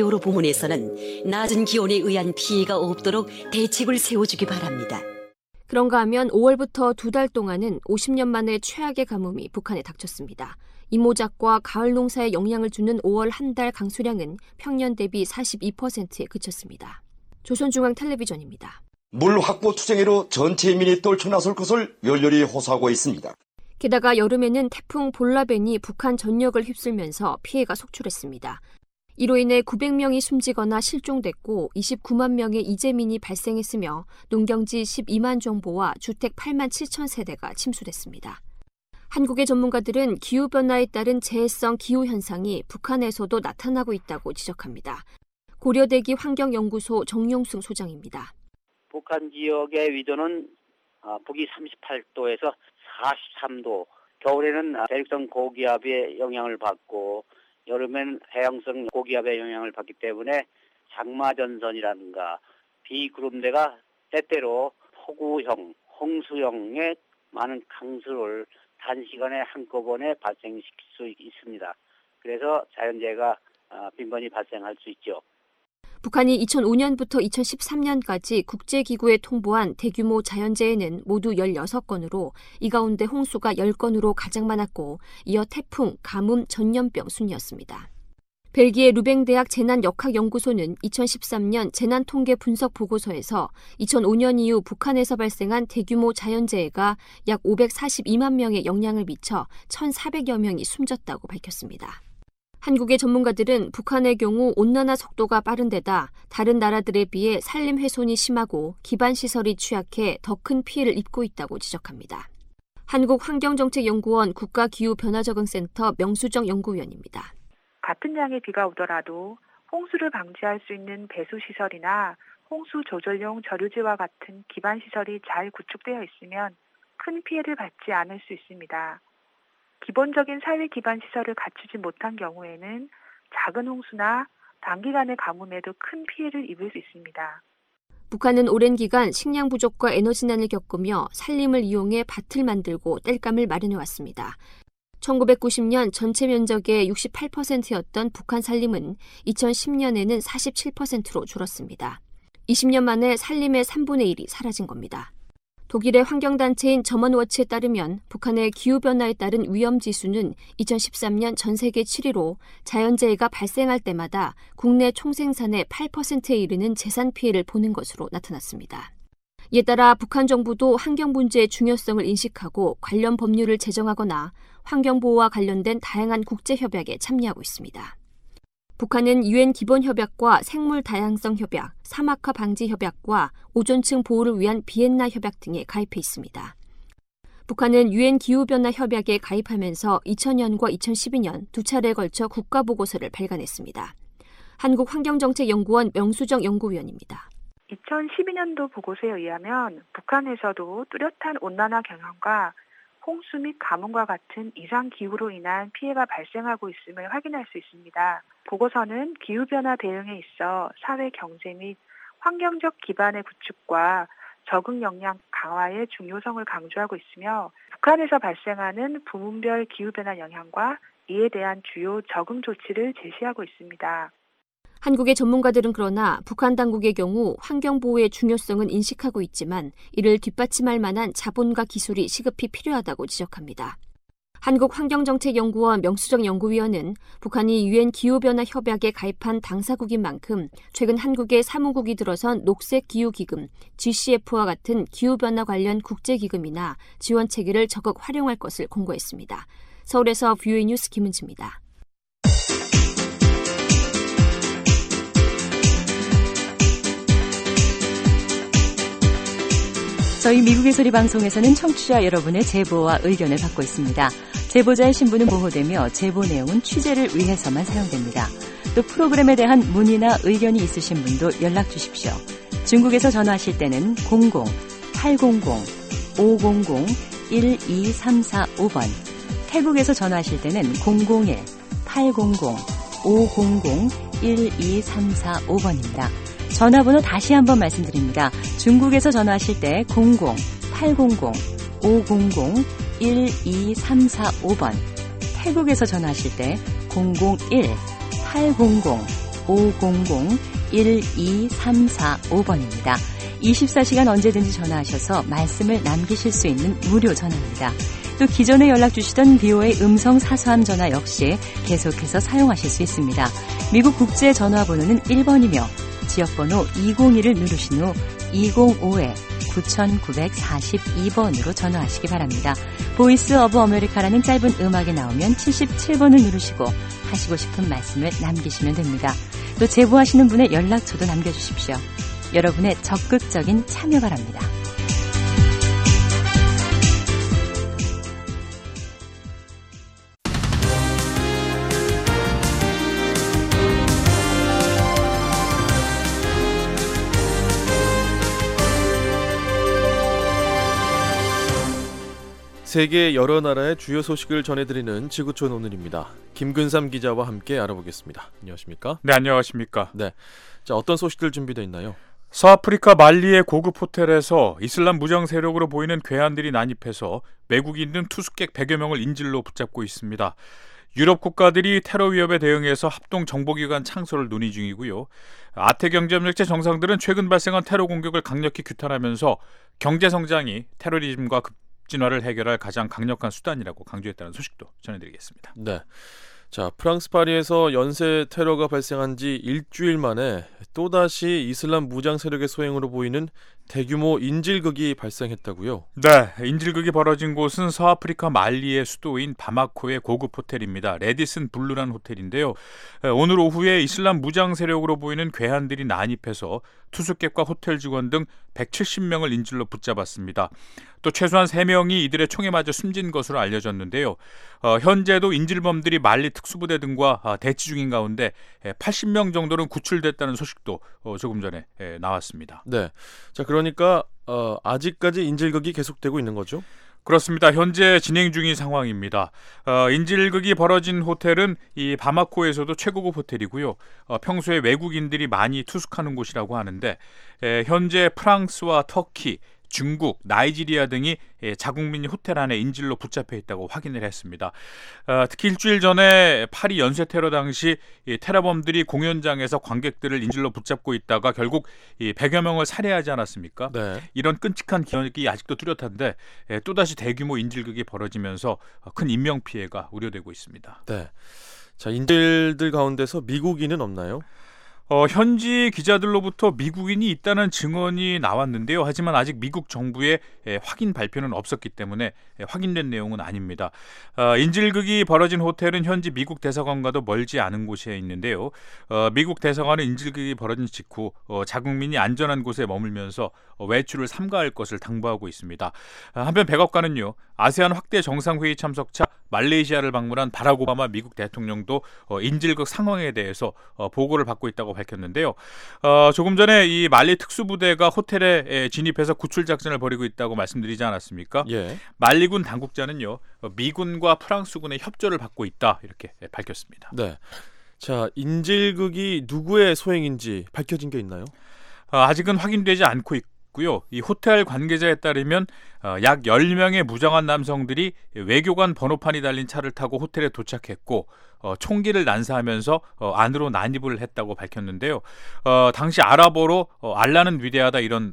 여러 부문에서는 낮은 기온에 의한 피해가 없도록 대책을 세워주기 바랍니다. 그런가 하면 5월부터 2달 동안은 50년 만에 최악의 가뭄이 북한에 닥쳤습니다. 이모작과 가을 농사에 영향을 주는 5월 한 달 강수량은 평년 대비 42%에 그쳤습니다. 조선중앙텔레비전입니다. 물 확보 투쟁으로 전체 인민이 떨쳐나설 것을 열렬히 호소하고 있습니다. 게다가 여름에는 태풍 볼라벤이 북한 전역을 휩쓸면서 피해가 속출했습니다. 이로 인해 900명이 숨지거나 실종됐고 29만 명의 이재민이 발생했으며 농경지 12만 정보와 주택 8만 7천 세대가 침수됐습니다. 한국의 전문가들은 기후변화에 따른 재해성 기후현상이 북한에서도 나타나고 있다고 지적합니다. 고려대기 환경연구소 정용승 소장입니다. 북한 지역의 위도는 북위 38도에서 43도, 겨울에는 대륙성 고기압의 영향을 받고 여름에는 해양성 고기압의 영향을 받기 때문에 장마전선이라든가 비구름대가 때때로 폭우형, 홍수형의 많은 강수를 단시간에 한꺼번에 발생시킬 수 있습니다. 그래서 자연재해가 빈번히 발생할 수 있죠. 북한이 2005년부터 2013년까지 국제기구에 통보한 대규모 자연재해는 모두 16건으로 이 가운데 홍수가 10건으로 가장 많았고 이어 태풍, 가뭄, 전염병 순이었습니다. 벨기에 루뱅대학 재난역학연구소는 2013년 재난통계 분석 보고서에서 2005년 이후 북한에서 발생한 대규모 자연재해가 약 542만 명에 영향을 미쳐 1,400여 명이 숨졌다고 밝혔습니다. 한국의 전문가들은 북한의 경우 온난화 속도가 빠른 데다 다른 나라들에 비해 산림 훼손이 심하고 기반시설이 취약해 더 큰 피해를 입고 있다고 지적합니다. 한국환경정책연구원 국가기후변화적응센터 명수정 연구위원입니다. 같은 양의 비가 오더라도 홍수를 방지할 수 있는 배수시설이나 홍수 조절용 저류지와 같은 기반시설이 잘 구축되어 있으면 큰 피해를 받지 않을 수 있습니다. 기본적인 사회 기반 시설을 갖추지 못한 경우에는 작은 홍수나 단기간의 가뭄에도 큰 피해를 입을 수 있습니다. 북한은 오랜 기간 식량 부족과 에너지난을 겪으며 산림을 이용해 밭을 만들고 땔감을 마련해왔습니다. 1990년 전체 면적의 68%였던 북한 산림은 2010년에는 47%로 줄었습니다. 20년 만에 산림의 3분의 1이 사라진 겁니다. 독일의 환경단체인 저먼워치에 따르면 북한의 기후변화에 따른 위험지수는 2013년 전 세계 7위로 자연재해가 발생할 때마다 국내 총생산의 8%에 이르는 재산 피해를 보는 것으로 나타났습니다. 이에 따라 북한 정부도 환경 문제의 중요성을 인식하고 관련 법률을 제정하거나 환경보호와 관련된 다양한 국제협약에 참여하고 있습니다. 북한은 유엔 기본협약과 생물다양성 협약, 사막화 방지 협약과 오존층 보호를 위한 비엔나 협약 등에 가입해 있습니다. 북한은 유엔 기후변화 협약에 가입하면서 2000년과 2012년 두 차례에 걸쳐 국가보고서를 발간했습니다. 한국환경정책연구원 명수정 연구위원입니다. 2012년도 보고서에 의하면 북한에서도 뚜렷한 온난화 경향과 홍수 및 가뭄과 같은 이상기후로 인한 피해가 발생하고 있음을 확인할 수 있습니다. 보고서는 기후변화 대응에 있어 사회 경제 및 환경적 기반의 구축과 적응 역량 강화의 중요성을 강조하고 있으며 북한에서 발생하는 부문별 기후변화 영향과 이에 대한 주요 적응 조치를 제시하고 있습니다. 한국의 전문가들은 그러나 북한 당국의 경우 환경보호의 중요성은 인식하고 있지만 이를 뒷받침할 만한 자본과 기술이 시급히 필요하다고 지적합니다. 한국환경정책연구원 명수정 연구위원은 북한이 유엔 기후변화 협약에 가입한 당사국인 만큼 최근 한국의 사무국이 들어선 녹색기후기금, GCF와 같은 기후변화 관련 국제기금이나 지원 체계를 적극 활용할 것을 공고했습니다. 서울에서 VOA 뉴스 김은지입니다. 저희 미국의 소리 방송에서는 청취자 여러분의 제보와 의견을 받고 있습니다. 제보자의 신분은 보호되며 제보 내용은 취재를 위해서만 사용됩니다. 또 프로그램에 대한 문의나 의견이 있으신 분도 연락 주십시오. 중국에서 전화하실 때는 00-800-500-12345번, 태국에서 전화하실 때는 001-800-500-12345번입니다. 전화번호 다시 한번 말씀드립니다. 중국에서 전화하실 때 00800-500-12345번, 태국에서 전화하실 때 001-800-500-12345번입니다. 24시간 언제든지 전화하셔서 말씀을 남기실 수 있는 무료 전화입니다. 또 기존에 연락 주시던 BOA 음성 사서함 전화 역시 계속해서 사용하실 수 있습니다. 미국 국제 전화번호는 1번이며 지역번호 202를 누르신 후 205-9942번으로 전화하시기 바랍니다. 보이스 오브 아메리카라는 짧은 음악이 나오면 77번을 누르시고 하시고 싶은 말씀을 남기시면 됩니다. 또 제보하시는 분의 연락처도 남겨주십시오. 여러분의 적극적인 참여 바랍니다. 세계 여러 나라의 주요 소식을 전해드리는 지구촌 오늘입니다. 김근삼 기자와 함께 알아보겠습니다. 안녕하십니까? 네, 안녕하십니까? 네, 자 어떤 소식들 준비되어 있나요? 서아프리카 말리의 고급 호텔에서 이슬람 무장 세력으로 보이는 괴한들이 난입해서 외국인 등 투숙객 100여 명을 인질로 붙잡고 있습니다. 유럽 국가들이 테러 위협에 대응해서 합동 정보기관 창설을 논의 중이고요. 아태경제협력체 정상들은 최근 발생한 테러 공격을 강력히 규탄하면서 경제 성장이 테러리즘과 진화를 해결할 가장 강력한 수단이라고 강조했다는 소식도 전해드리겠습니다. 네, 자 프랑스 파리에서 연쇄 테러가 발생한 지 일주일 만에 또다시 이슬람 무장 세력의 소행으로 보이는 대규모 인질극이 발생했다고요? 네, 인질극이 벌어진 곳은 서아프리카 말리의 수도인 바마코의 고급 호텔입니다. 레디슨 블루란 호텔인데요. 오늘 오후에 이슬람 무장 세력으로 보이는 괴한들이 난입해서 투숙객과 호텔 직원 등 170명을 인질로 붙잡았습니다. 또 최소한 3명이 이들의 총에 맞아 숨진 것으로 알려졌는데요. 현재도 인질범들이 말리 특수부대 등과 대치 중인 가운데 80명 정도는 구출됐다는 소식도 조금 전에 나왔습니다. 네, 자 그러니까 아직까지 인질극이 계속되고 있는 거죠? 그렇습니다. 현재 진행 중인 상황입니다. 인질극이 벌어진 호텔은 이 바마코에서도 최고급 호텔이고요. 평소에 외국인들이 많이 투숙하는 곳이라고 하는데 현재 프랑스와 터키, 중국, 나이지리아 등이 자국민이 호텔 안에 인질로 붙잡혀 있다고 확인을 했습니다. 특히 일주일 전에 파리 연쇄 테러 당시 테러범들이 공연장에서 관객들을 인질로 붙잡고 있다가 결국 100여 명을 살해하지 않았습니까? 네. 이런 끔찍한 기억이 아직도 뚜렷한데 또다시 대규모 인질극이 벌어지면서 큰 인명피해가 우려되고 있습니다. 네. 자, 인질들 가운데서 미국인은 없나요? 현지 기자들로부터 미국인이 있다는 증언이 나왔는데요. 하지만 아직 미국 정부의 확인 발표는 없었기 때문에 확인된 내용은 아닙니다. 인질극이 벌어진 호텔은 현지 미국 대사관과도 멀지 않은 곳에 있는데요. 미국 대사관은 인질극이 벌어진 직후 자국민이 안전한 곳에 머물면서 외출을 삼가할 것을 당부하고 있습니다. 한편 백악관은요. 아세안 확대 정상회의 참석차 말레이시아를 방문한 바락 오바마 미국 대통령도 인질극 상황에 대해서 보고를 받고 있다고 밝혔는데요. 조금 전에 이 말리 특수부대가 호텔에 진입해서 구출 작전을 벌이고 있다고 말씀드리지 않았습니까? 예. 말리군 당국자는요. 미군과 프랑스군의 협조를 받고 있다 이렇게 밝혔습니다. 네. 자, 인질극이 누구의 소행인지 밝혀진 게 있나요? 아직은 확인되지 않고 있고요. 이 호텔 관계자에 따르면 약 10명의 무장한 남성들이 외교관 번호판이 달린 차를 타고 호텔에 도착했고 총기를 난사하면서 안으로 난입을 했다고 밝혔는데요. 당시 아랍어로 알라는 위대하다 이런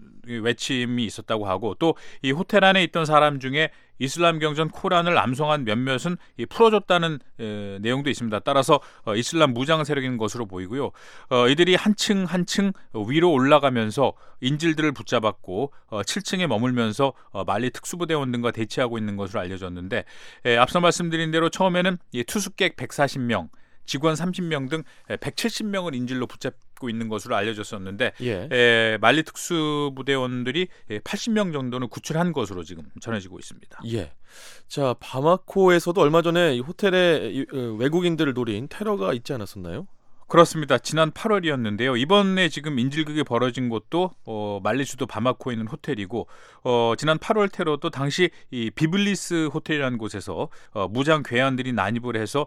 외침이 있었다고 하고 또 이 호텔 안에 있던 사람 중에 이슬람 경전 코란을 암송한 몇몇은 풀어줬다는 내용도 있습니다. 따라서 이슬람 무장 세력인 것으로 보이고요. 이들이 한층 위로 올라가면서 인질들을 붙잡았고 7층에 머물면서 말리 특수부대원 등과 대치하고 있는 것으로 알려졌는데 앞서 말씀드린 대로 처음에는 투숙객 140명, 직원 30명 등 170명을 인질로 붙잡고 있는 것으로 알려졌었는데 말리 특수부대원들이 80명 정도는 구출한 것으로 지금 전해지고 있습니다. 예. 자, 바마코에서도 얼마 전에 이 호텔에 외국인들을 노린 테러가 있지 않았었나요? 그렇습니다. 지난 8월이었는데요. 이번에 지금 인질극이 벌어진 곳도 말리 수도 바마코에 있는 호텔이고 지난 8월 테러도 당시 이 비블리스 호텔이라는 곳에서 무장 괴한들이 난입을 해서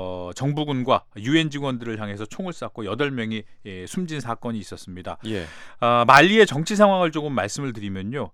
정부군과 유엔 직원들을 향해서 총을 쐈고 8명이 숨진 사건이 있었습니다. 예. 말리의 정치 상황을 조금 말씀을 드리면요.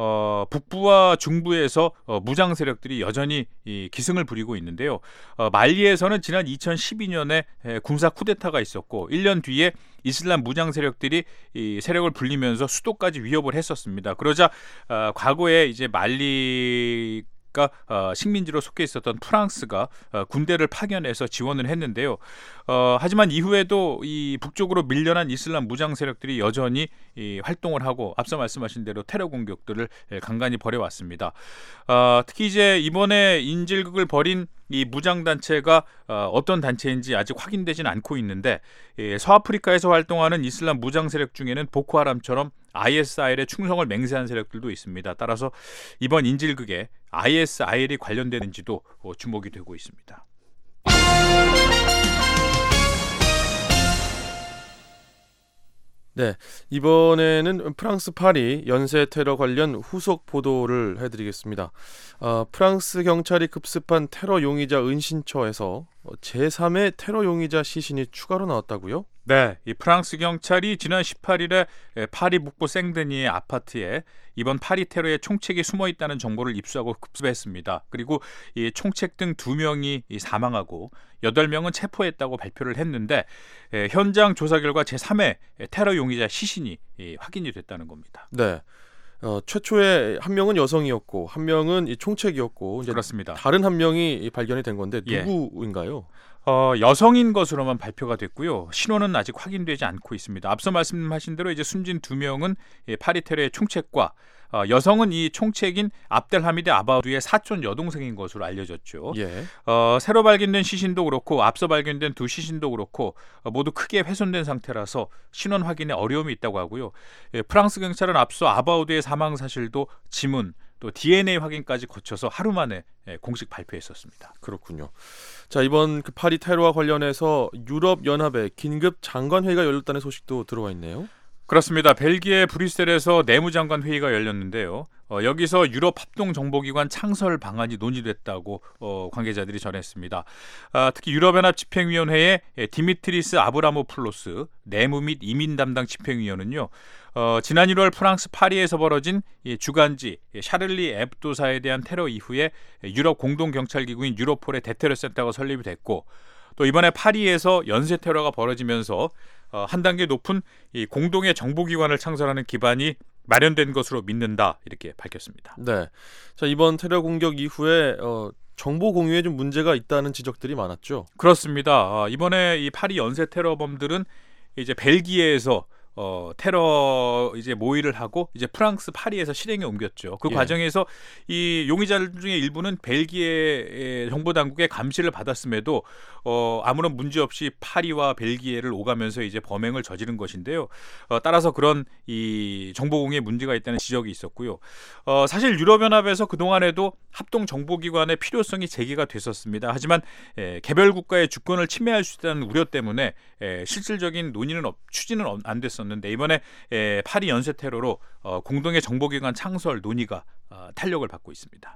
북부와 중부에서 무장 세력들이 여전히 기승을 부리고 있는데요. 말리에서는 지난 2012년에 군사 쿠데타가 있었고 1년 뒤에 이슬람 무장 세력들이 이 세력을 불리면서 수도까지 위협을 했었습니다. 그러자 과거에 이제 말리 식민지로 속해 있었던 프랑스가 군대를 파견해서 지원을 했는데요. 하지만 이후에도 이 북쪽으로 밀려난 이슬람 무장 세력들이 여전히 활동을 하고 앞서 말씀하신 대로 테러 공격들을 간간히 벌여왔습니다. 특히 이제 이번에 인질극을 벌인 이 무장단체가 어떤 단체인지 아직 확인되진 않고 있는데 서아프리카에서 활동하는 이슬람 무장 세력 중에는 보코하람처럼 ISIL에 충성을 맹세한 세력들도 있습니다. 따라서 이번 인질극에 ISIL이 관련되는지도 주목이 되고 있습니다. 네, 이번에는 프랑스 파리 연쇄 테러 관련 후속 보도를 해드리겠습니다. 프랑스 경찰이 급습한 테러 용의자 은신처에서 제3의 테러 용의자 시신이 추가로 나왔다고요? 네, 이 프랑스 경찰이 지난 18일에 파리 북부 생데니의 아파트에 이번 파리 테러의 총책이 숨어 있다는 정보를 입수하고 급습했습니다. 그리고 이 총책 등 2명이 사망하고 8명은 체포했다고 발표를 했는데 현장 조사 결과 제3의 테러 용의자 시신이 확인이 됐다는 겁니다. 네. 최초에 한 명은 여성이었고 한 명은 이 총책이었고 이제 그렇습니다. 다른 한 명이 발견이 된 건데 누구인가요? 여성인 것으로만 발표가 됐고요. 신원은 아직 확인되지 않고 있습니다. 앞서 말씀하신 대로 이제 숨진 2명은 파리 테러의 총책과 여성은 이 총책인 압델하미드 아바두의 사촌 여동생인 것으로 알려졌죠. 예. 새로 발견된 시신도 그렇고 앞서 발견된 2 시신도 그렇고 모두 크게 훼손된 상태라서 신원 확인에 어려움이 있다고 하고요. 프랑스 경찰은 앞서 아바우드의 사망 사실도 지문 또 DNA 확인까지 거쳐서 하루 만에 공식 발표했었습니다. 그렇군요. 자, 이번 그 파리 테러와 관련해서 유럽 연합의 긴급 장관 회의가 열렸다는 소식도 들어와 있네요. 그렇습니다. 벨기에 브뤼셀에서 내무장관 회의가 열렸는데요. 여기서 유럽 합동정보기관 창설 방안이 논의됐다고 관계자들이 전했습니다. 특히 유럽연합 집행위원회의 디미트리스 아브라모플로스 내무 및 이민 담당 집행위원은요. 지난 1월 프랑스 파리에서 벌어진 주간지 샤를리 앱도사에 대한 테러 이후에 유럽 공동경찰기구인 유로폴의 대테러 센터가 설립이 됐고 또 이번에 파리에서 연쇄 테러가 벌어지면서 한 단계 높은 이 공동의 정보기관을 창설하는 기반이 마련된 것으로 믿는다 이렇게 밝혔습니다. 네, 자 이번 테러 공격 이후에 정보 공유에 좀 문제가 있다는 지적들이 많았죠. 그렇습니다. 이번에 이 파리 연쇄 테러범들은 이제 벨기에에서 테러 이제 모의를 하고 이제 프랑스 파리에서 실행에 옮겼죠. 그 과정에서 이 용의자들 중에 일부는 벨기에 정보 당국의 감시를 받았음에도 아무런 문제 없이 파리와 벨기에를 오가면서 이제 범행을 저지른 것인데요. 따라서 그런 이 정보 공유에 문제가 있다는 지적이 있었고요. 사실 유럽연합에서 그 동안에도 합동 정보기관의 필요성이 제기가 됐었습니다. 하지만 개별 국가의 주권을 침해할 수 있다는 우려 때문에 실질적인 논의는 추진은 안 됐었는데 이번에 파리 연쇄 테러로 공동의 정보기관 창설 논의가 탄력을 받고 있습니다.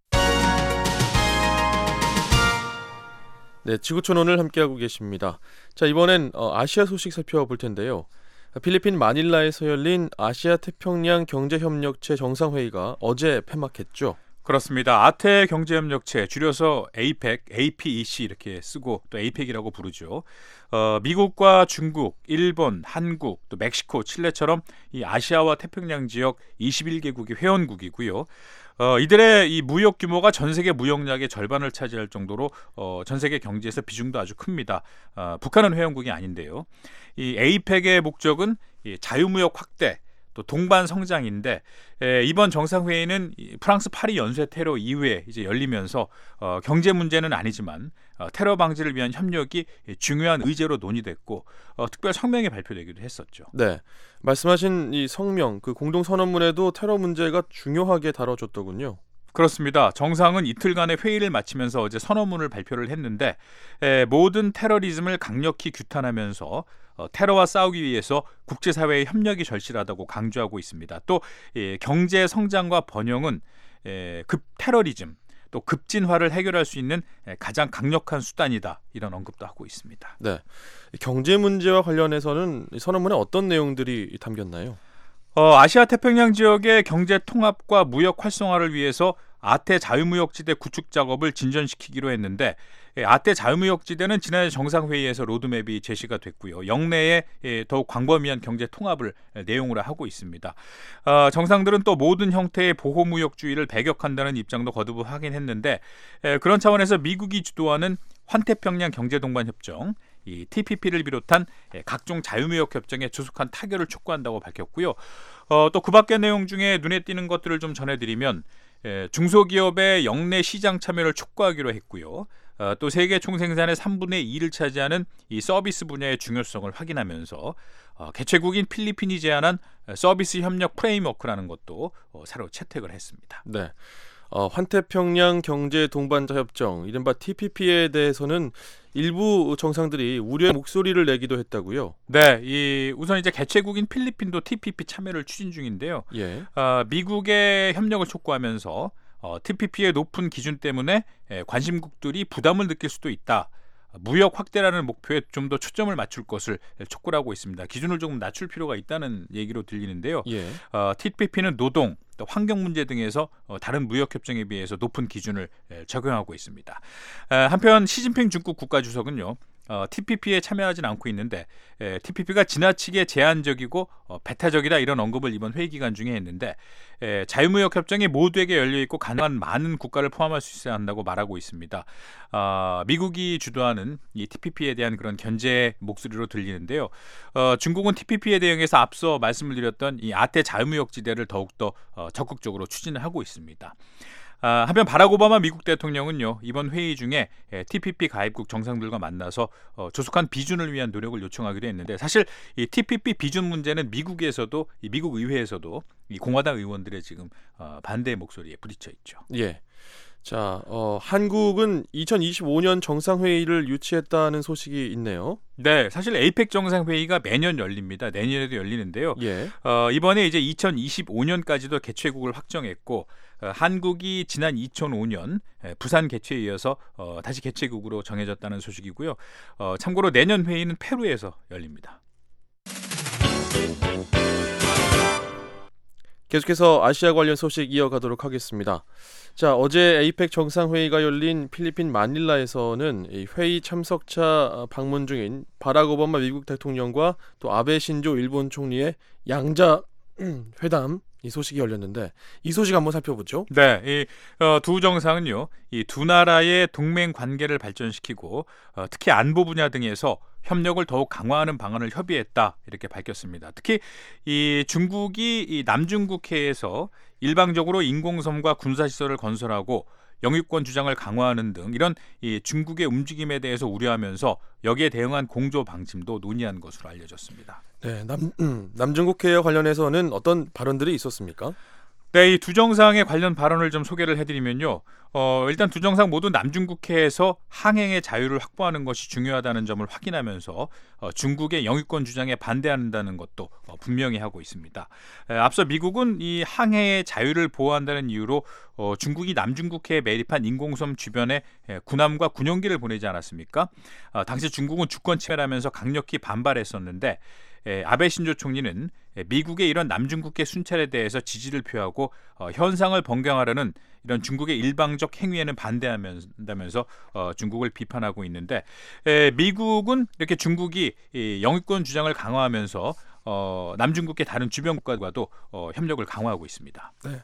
네, 지구촌 오늘 함께하고 계십니다. 자, 이번엔 아시아 소식 살펴볼 텐데요. 필리핀 마닐라에서 열린 아시아 태평양 경제협력체 정상회의가 어제 폐막했죠. 그렇습니다. 아태 경제협력체 줄여서 APEC, APEC 이렇게 쓰고 또 APEC이라고 부르죠. 미국과 중국, 일본, 한국, 또 멕시코, 칠레처럼 이 아시아와 태평양 지역 21개국이 회원국이고요. 이들의 이 무역 규모가 전 세계 무역량의 절반을 차지할 정도로 전 세계 경제에서 비중도 아주 큽니다. 북한은 회원국이 아닌데요. 이 APEC의 목적은 이 자유무역 확대, 또 동반 성장인데 이번 정상회의는 프랑스 파리 연쇄 테러 이후에 이제 열리면서 경제 문제는 아니지만 테러 방지를 위한 협력이 중요한 의제로 논의됐고 특별 성명이 발표되기도 했었죠. 네, 말씀하신 이 성명, 그 공동 선언문에도 테러 문제가 중요하게 다뤄졌더군요. 그렇습니다. 정상은 이틀간의 회의를 마치면서 어제 선언문을 발표를 했는데 모든 테러리즘을 강력히 규탄하면서 테러와 싸우기 위해서 국제사회의 협력이 절실하다고 강조하고 있습니다. 또 경제 성장과 번영은 테러리즘 또 급진화를 해결할 수 있는 가장 강력한 수단이다 이런 언급도 하고 있습니다. 네, 경제 문제와 관련해서는 선언문에 어떤 내용들이 담겼나요? 아시아 태평양 지역의 경제 통합과 무역 활성화를 위해서 아태 자유무역지대 구축 작업을 진전시키기로 했는데 아태 자유무역지대는 지난해 정상회의에서 로드맵이 제시가 됐고요. 영내에 더욱 광범위한 경제 통합을 내용으로 하고 있습니다. 정상들은 또 모든 형태의 보호무역주의를 배격한다는 입장도 거듭 확인했는데 그런 차원에서 미국이 주도하는 환태평양 경제동반협정 이 TPP를 비롯한 각종 자유무역 협정에 조속한 타결을 촉구한다고 밝혔고요. 또 그 밖의 내용 중에 눈에 띄는 것들을 좀 전해드리면 중소기업의 영내 시장 참여를 촉구하기로 했고요. 또 세계 총생산의 3분의 2를 차지하는 이 서비스 분야의 중요성을 확인하면서 개최국인 필리핀이 제안한 서비스 협력 프레임워크라는 것도 새로 채택을 했습니다. 네. 환태평양 경제 동반자 협정, 이른바 TPP에 대해서는 일부 정상들이 우려의 목소리를 내기도 했다고요. 네, 우선 이제 개최국인 필리핀도 TPP 참여를 추진 중인데요. 예. 미국의 협력을 촉구하면서 TPP의 높은 기준 때문에 관심국들이 부담을 느낄 수도 있다. 무역 확대라는 목표에 좀 더 초점을 맞출 것을 촉구를 하고 있습니다. 기준을 조금 낮출 필요가 있다는 얘기로 들리는데요. 예. TPP는 노동, 또 환경 문제 등에서 다른 무역 협정에 비해서 높은 기준을 적용하고 있습니다. 한편 시진핑 중국 국가주석은요. TPP에 참여하지는 않고 있는데 TPP가 지나치게 제한적이고 배타적이다 이런 언급을 이번 회의 기간 중에 했는데 자유무역 협정이 모두에게 열려있고 가능한 많은 국가를 포함할 수 있어야 한다고 말하고 있습니다. 미국이 주도하는 이 TPP에 대한 그런 견제 목소리로 들리는데요. 중국은 TPP에 대응해서 앞서 말씀을 드렸던 이 아태 자유무역지대를 더욱더 적극적으로 추진을 하고 있습니다. 한편 바락 오바마 미국 대통령은요 이번 회의 중에 TPP 가입국 정상들과 만나서 조속한 비준을 위한 노력을 요청하기도 했는데 사실 이 TPP 비준 문제는 미국에서도 이 미국 의회에서도 이 공화당 의원들의 지금 반대의 목소리에 부딪혀 있죠. 예. 자, 한국은 2025년 정상회의를 유치했다는 소식이 있네요. 네, 사실 에이펙 정상회의가 매년 열립니다. 내년에도 열리는데요. 예. 이번에 이제 2025년까지도 개최국을 확정했고 한국이 지난 2005년 부산 개최에 이어서 다시 개최국으로 정해졌다는 소식이고요. 참고로 내년 회의는 페루에서 열립니다. 계속해서 아시아 관련 소식 이어가도록 하겠습니다. 자, 어제 에이펙 정상회의가 열린 필리핀 마닐라에서는 이 회의 참석차 방문 중인 바락 오바마 미국 대통령과 또 아베 신조 일본 총리의 양자 회담 이 소식이 열렸는데 이 소식 한번 살펴보죠. 네, 두 정상은요, 이 두 나라의 동맹 관계를 발전시키고 특히 안보 분야 등에서 협력을 더욱 강화하는 방안을 협의했다 이렇게 밝혔습니다. 특히 이 중국이 이 남중국해에서 일방적으로 인공섬과 군사시설을 건설하고 영유권 주장을 강화하는 등 이런 이 중국의 움직임에 대해서 우려하면서 여기에 대응한 공조 방침도 논의한 것으로 알려졌습니다. 네, 남중국해와 관련해서는 어떤 발언들이 있었습니까? 네, 이 두 정상의 관련 발언을 좀 소개를 해드리면요. 일단 두 정상 모두 남중국해에서 항행의 자유를 확보하는 것이 중요하다는 점을 확인하면서 중국의 영유권 주장에 반대한다는 것도 분명히 하고 있습니다. 앞서 미국은 이 항해의 자유를 보호한다는 이유로 중국이 남중국해에 매립한 인공섬 주변에 군함과 군용기를 보내지 않았습니까? 당시 중국은 주권 침해라면서 강력히 반발했었는데 아베 신조 총리는 미국의 이런 남중국해 순찰에 대해서 지지를 표하고 현상을 변경하려는 이런 중국의 일방적 행위에는 반대한다면서 중국을 비판하고 있는데 미국은 이렇게 중국이 영유권 주장을 강화하면서 남중국해 다른 주변 국가과도 협력을 강화하고 있습니다. 네.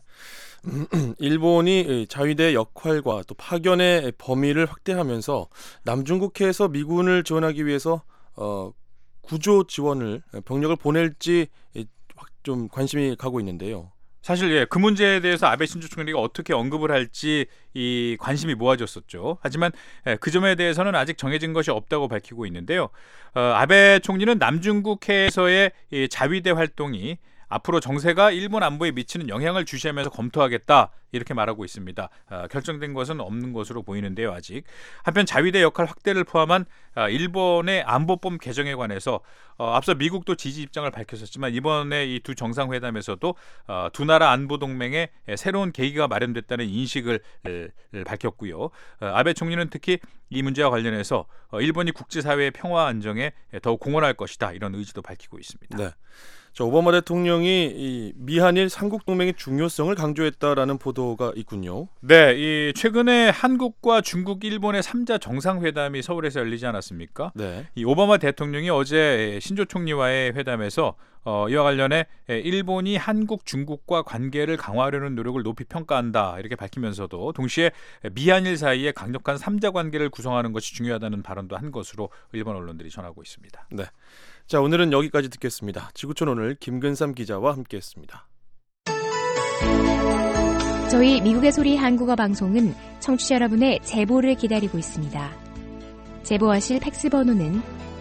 일본이 자위대 역할과 또 파견의 범위를 확대하면서 남중국해에서 미군을 지원하기 위해서 구조 지원을 병력을 보낼지 좀 관심이 가고 있는데요. 사실 그 문제에 대해서 아베 신조 총리가 어떻게 언급을 할지 이 관심이 모아졌었죠. 하지만 그 점에 대해서는 아직 정해진 것이 없다고 밝히고 있는데요. 아베 총리는 남중국해에서의 이 자위대 활동이 앞으로 정세가 일본 안보에 미치는 영향을 주시하면서 검토하겠다 이렇게 말하고 있습니다. 결정된 것은 없는 것으로 보이는데요. 아직. 한편 자위대 역할 확대를 포함한 일본의 안보법 개정에 관해서 앞서 미국도 지지 입장을 밝혔었지만 이번에 이 두 정상회담에서도 두 나라 안보 동맹에 새로운 계기가 마련됐다는 인식을 밝혔고요. 아베 총리는 특히 이 문제와 관련해서 일본이 국제사회의 평화 안정에 더욱 공헌할 것이다 이런 의지도 밝히고 있습니다. 네. 오바마 대통령이 이 미한일 삼국 동맹의 중요성을 강조했다라는 보도가 있군요. 네, 최근에 한국과 중국, 일본의 3자 정상회담이 서울에서 열리지 않았습니까? 네. 이 오바마 대통령이 어제 신조 총리와의 회담에서 이와 관련해 일본이 한국, 중국과 관계를 강화하려는 노력을 높이 평가한다 이렇게 밝히면서도 동시에 미한일 사이에 강력한 3자 관계를 구성하는 것이 중요하다는 발언도 한 것으로 일본 언론들이 전하고 있습니다. 네. 자, 오늘은 여기까지 듣겠습니다. 지구촌 오늘 김근삼 기자와 함께했습니다. 저희 미국의 소리 한국어 방송은 청취자 여러분의 제보를 기다리고 있습니다. 제보하실 팩스 번호는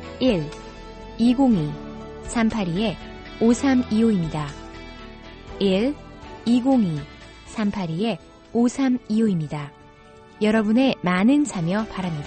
1-202-382-5325입니다. 1-202-382-5325입니다. 여러분의 많은 참여 바랍니다.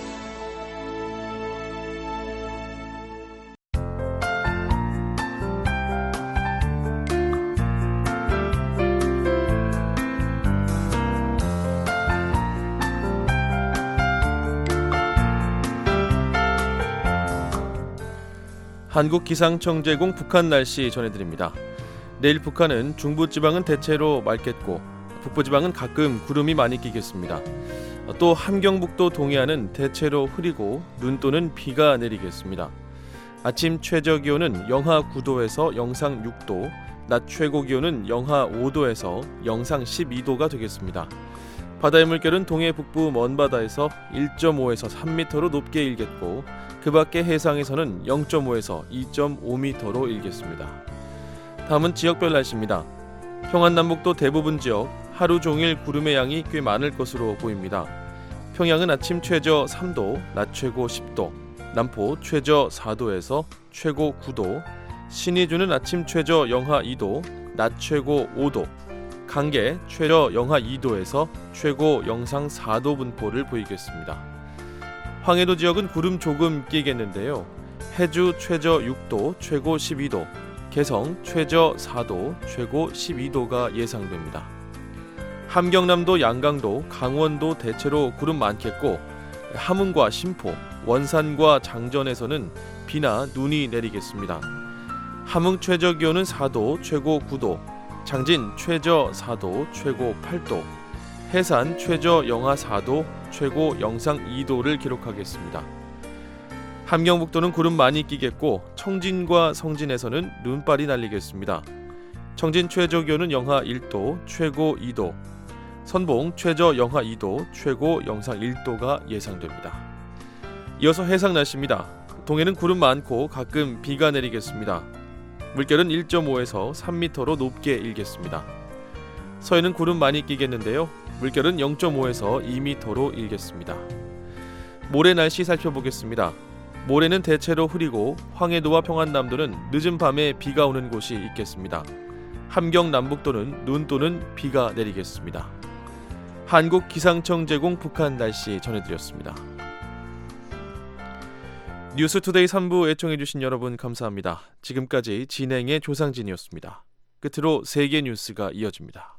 한국기상청 제공 북한 날씨 전해드립니다. 내일 북한은 중부지방은 대체로 맑겠고 북부지방은 가끔 구름이 많이 끼겠습니다. 또 함경북도 동해안은 대체로 흐리고 눈 또는 비가 내리겠습니다. 아침 최저기온은 영하 9도에서 영상 6도, 낮 최고기온은 영하 5도에서 영상 12도가 되겠습니다. 바다의 물결은 동해 북부 먼바다에서 1.5에서 3m로 높게 일겠고 그 밖의 해상에서는 0.5에서 2.5m로 일겠습니다. 다음은 지역별 날씨입니다. 평안남북도 대부분 지역 하루 종일 구름의 양이 꽤 많을 것으로 보입니다. 평양은 아침 최저 3도, 낮 최고 10도, 남포 최저 4도에서 최고 9도, 신의주는 아침 최저 영하 2도, 낮 최고 5도, 강계 최저 영하 2도에서 최고 영상 4도 분포를 보이겠습니다. 황해도 지역은 구름 조금 끼겠는데요. 해주 최저 6도, 최고 12도, 개성 최저 4도, 최고 12도가 예상됩니다. 함경남도, 양강도, 강원도 대체로 구름 많겠고 함흥과 신포, 원산과 장전에서는 비나 눈이 내리겠습니다. 함흥 최저 기온은 4도, 최고 9도, 장진 최저 4도, 최고 8도, 해산 최저 영하 4도, 최고 영상 2도를 기록하겠습니다. 함경북도는 구름 많이 끼겠고 청진과 성진에서는 눈발이 날리겠습니다. 청진 최저 기온은 영하 1도, 최고 2도, 선봉 최저 영하 2도, 최고 영상 1도가 예상됩니다. 이어서 해상 날씨입니다. 동해는 구름 많고 가끔 비가 내리겠습니다. 물결은 1.5에서 3m로 높게 일겠습니다. 서해는 구름 많이 끼겠는데요. 물결은 0.5에서 2m로 일겠습니다. 모레 날씨 살펴보겠습니다. 모레는 대체로 흐리고 황해도와 평안남도는 늦은 밤에 비가 오는 곳이 있겠습니다. 함경 남북도는 눈 또는 비가 내리겠습니다. 한국기상청 제공 북한 날씨 전해드렸습니다. 뉴스투데이 3부 애청해주신 여러분 감사합니다. 지금까지 진행의 조상진이었습니다. 끝으로 세계 뉴스가 이어집니다.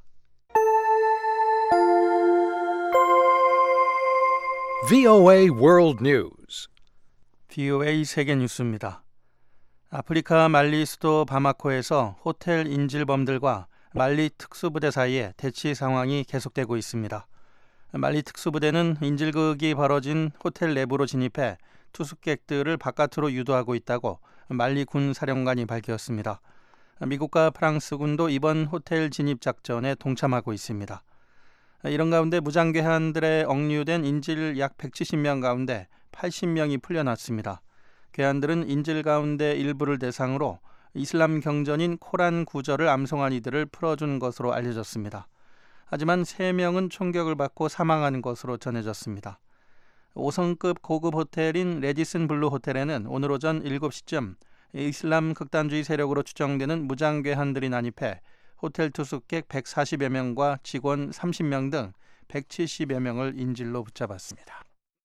VOA World News. VOA 세계 뉴스입니다. 아프리카 말리 수도 바마코에서 호텔 인질범들과 말리 특수부대 사이에 대치 상황이 계속되고 있습니다. 말리 특수부대는 인질극이 벌어진 호텔 내부로 진입해 투숙객들을 바깥으로 유도하고 있다고 말리 군 사령관이 밝혔습니다. 미국과 프랑스군도 이번 호텔 진입 작전에 동참하고 있습니다. 이런 가운데 무장괴한들에 억류된 인질 약 170명 가운데 80명이 풀려났습니다. 괴한들은 인질 가운데 일부를 대상으로 이슬람 경전인 코란 구절을 암송한 이들을 풀어준 것으로 알려졌습니다. 하지만 3명은 총격을 받고 사망한 것으로 전해졌습니다. 5성급 고급 호텔인 레디슨 블루 호텔에는 오늘 오전 7시쯤 이슬람 극단주의 세력으로 추정되는 무장괴한들이 난입해 호텔 투숙객 140여 명과 직원 30명 등 170여 명을 인질로 붙잡았습니다.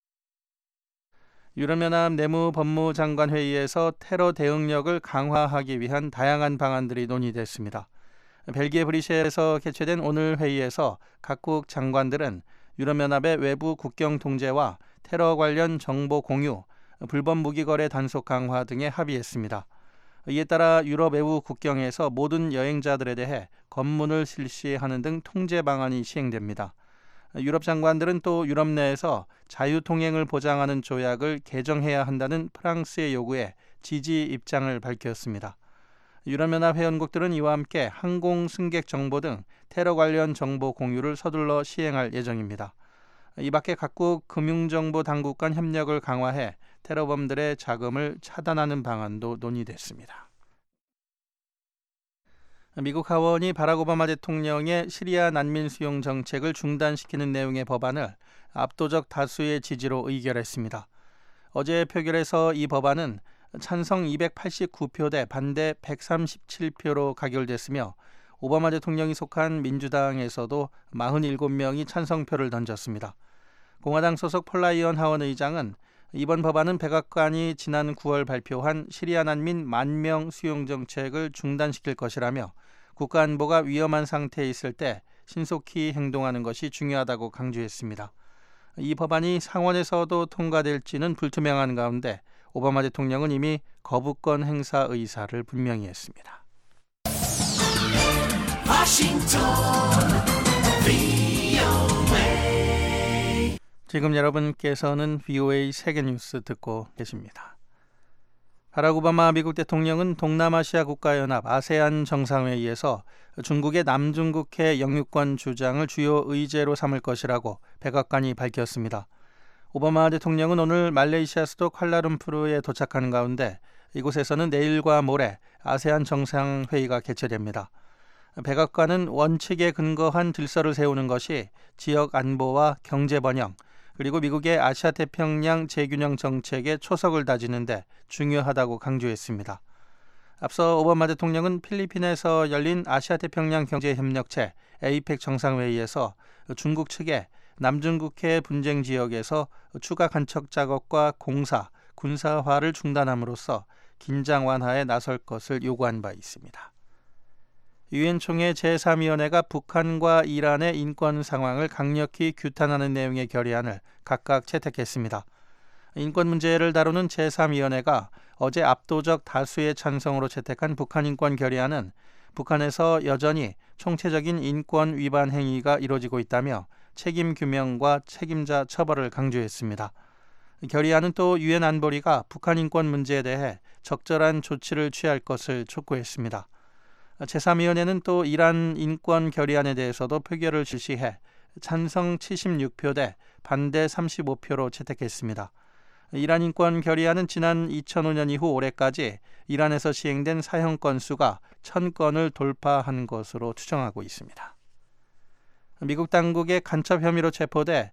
유럽연합 내무법무장관회의에서 테러 대응력을 강화하기 위한 다양한 방안들이 논의됐습니다. 벨기에 브뤼셀에서 개최된 오늘 회의에서 각국 장관들은 유럽연합의 외부 국경 통제와 테러 관련 정보 공유, 불법 무기 거래 단속 강화 등에 합의했습니다. 이에 따라 유럽 외부 국경에서 모든 여행자들에 대해 검문을 실시하는 등 통제 방안이 시행됩니다. 유럽 장관들은 또 유럽 내에서 자유통행을 보장하는 조약을 개정해야 한다는 프랑스의 요구에 지지 입장을 밝혔습니다. 유럽연합 회원국들은 이와 함께 항공 승객 정보 등 테러 관련 정보 공유를 서둘러 시행할 예정입니다. 이 밖에 각국 금융정보 당국 간 협력을 강화해 테러범들의 자금을 차단하는 방안도 논의됐습니다. 미국 하원이 바락 오바마 대통령의 시리아 난민 수용 정책을 중단시키는 내용의 법안을 압도적 다수의 지지로 의결했습니다. 어제 표결에서 이 법안은 찬성 289표 대 반대 137표로 가결됐으며 오바마 대통령이 속한 민주당에서도 47명이 찬성표를 던졌습니다. 공화당 소속 폴 라이언 하원 의장은 이번 법안은 백악관이 지난 9월 발표한 시리아 난민 10,000명 수용 정책을 중단시킬 것이라며 국가안보가 위험한 상태에 있을 때 신속히 행동하는 것이 중요하다고 강조했습니다. 이 법안이 상원에서도 통과될지는 불투명한 가운데 오바마 대통령은 이미 거부권 행사 의사를 분명히 했습니다. 지금 여러분께서는 VOA 세계뉴스 듣고 계십니다. 바락 오바마 미국 대통령은 동남아시아 국가연합 아세안 정상회의에서 중국의 남중국해 영유권 주장을 주요 의제로 삼을 것이라고 백악관이 밝혔습니다. 오바마 대통령은 오늘 말레이시아 수도 쿠알라룸푸르에 도착하는 가운데 이곳에서는 내일과 모레 아세안 정상회의가 개최됩니다. 백악관은 원칙에 근거한 질서를 세우는 것이 지역 안보와 경제 번영, 그리고 미국의 아시아태평양 재균형 정책에 초석을 다지는데 중요하다고 강조했습니다. 앞서 오바마 대통령은 필리핀에서 열린 아시아태평양 경제협력체 APEC 정상회의에서 중국 측에 남중국해 분쟁 지역에서 추가 간척 작업과 공사, 군사화를 중단함으로써 긴장 완화에 나설 것을 요구한 바 있습니다. 유엔 총회 제3위원회가 북한과 이란의 인권 상황을 강력히 규탄하는 내용의 결의안을 각각 채택했습니다. 인권 문제를 다루는 제3위원회가 어제 압도적 다수의 찬성으로 채택한 북한 인권 결의안은 북한에서 여전히 총체적인 인권 위반 행위가 이루어지고 있다며 책임 규명과 책임자 처벌을 강조했습니다. 결의안은 또 유엔 안보리가 북한 인권 문제에 대해 적절한 조치를 취할 것을 촉구했습니다. 제3위원회는 또 이란 인권 결의안에 대해서도 표결을 실시해 찬성 76표 대 반대 35표로 채택했습니다. 이란 인권 결의안은 지난 2005년 이후 올해까지 이란에서 시행된 사형 건수가 1000건을 돌파한 것으로 추정하고 있습니다. 미국 당국의 간첩 혐의로 체포돼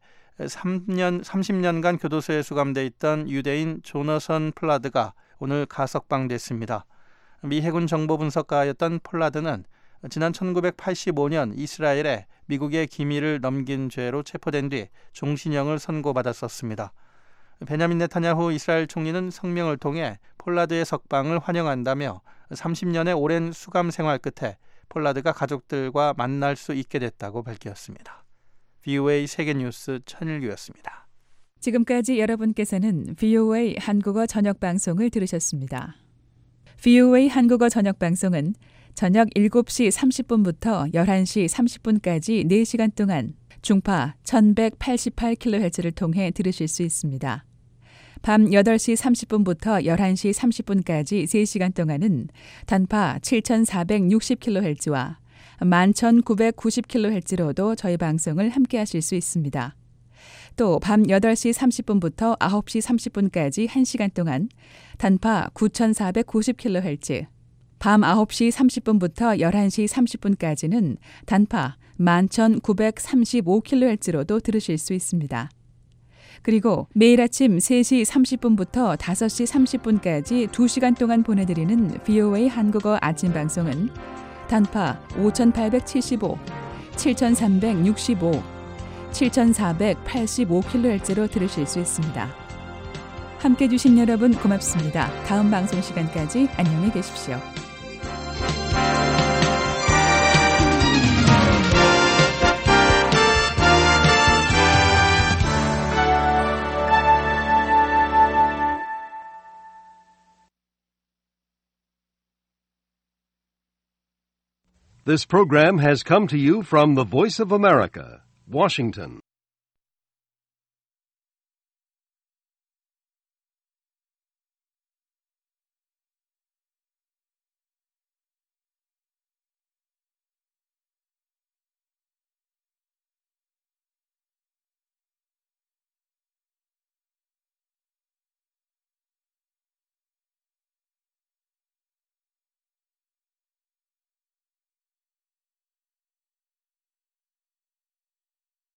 30년간 교도소에 수감돼 있던 유대인 조너선 폴라드가 오늘 가석방됐습니다. 미 해군 정보 분석가였던 폴라드는 지난 1985년 이스라엘에 미국의 기밀을 넘긴 죄로 체포된 뒤 종신형을 선고받았었습니다. 베냐민 네타냐후 이스라엘 총리는 성명을 통해 폴라드의 석방을 환영한다며 30년의 오랜 수감 생활 끝에 폴라드가 가족들과 만날 수 있게 됐다고 밝혔습니다. VOA 세계뉴스 천일규였습니다. 지금까지 여러분께서는 VOA 한국어 저녁 방송을 들으셨습니다. VOA 한국어 저녁 방송은 저녁 7시 30분부터 11시 30분까지 4시간 동안 중파 1188kHz를 통해 들으실 수 있습니다. 밤 8시 30분부터 11시 30분까지 3시간 동안은 단파 7460kHz와 11990kHz로도 저희 방송을 함께 하실 수 있습니다. 또 밤 8시 30분부터 9시 30분까지 1시간 동안 단파 9490kHz, 밤 9시 30분부터 11시 30분까지는 단파 11935kHz로도 들으실 수 있습니다. 그리고 매일 아침 3시 30분부터 5시 30분까지 2시간 동안 보내드리는 VOA 한국어 아침 방송은 단파 5875, 7365, 7485kHz로 들으실 수 있습니다. 함께해 주신 여러분 고맙습니다. 다음 방송 시간까지 안녕히 계십시오. This program has come to you from the Voice of America, Washington.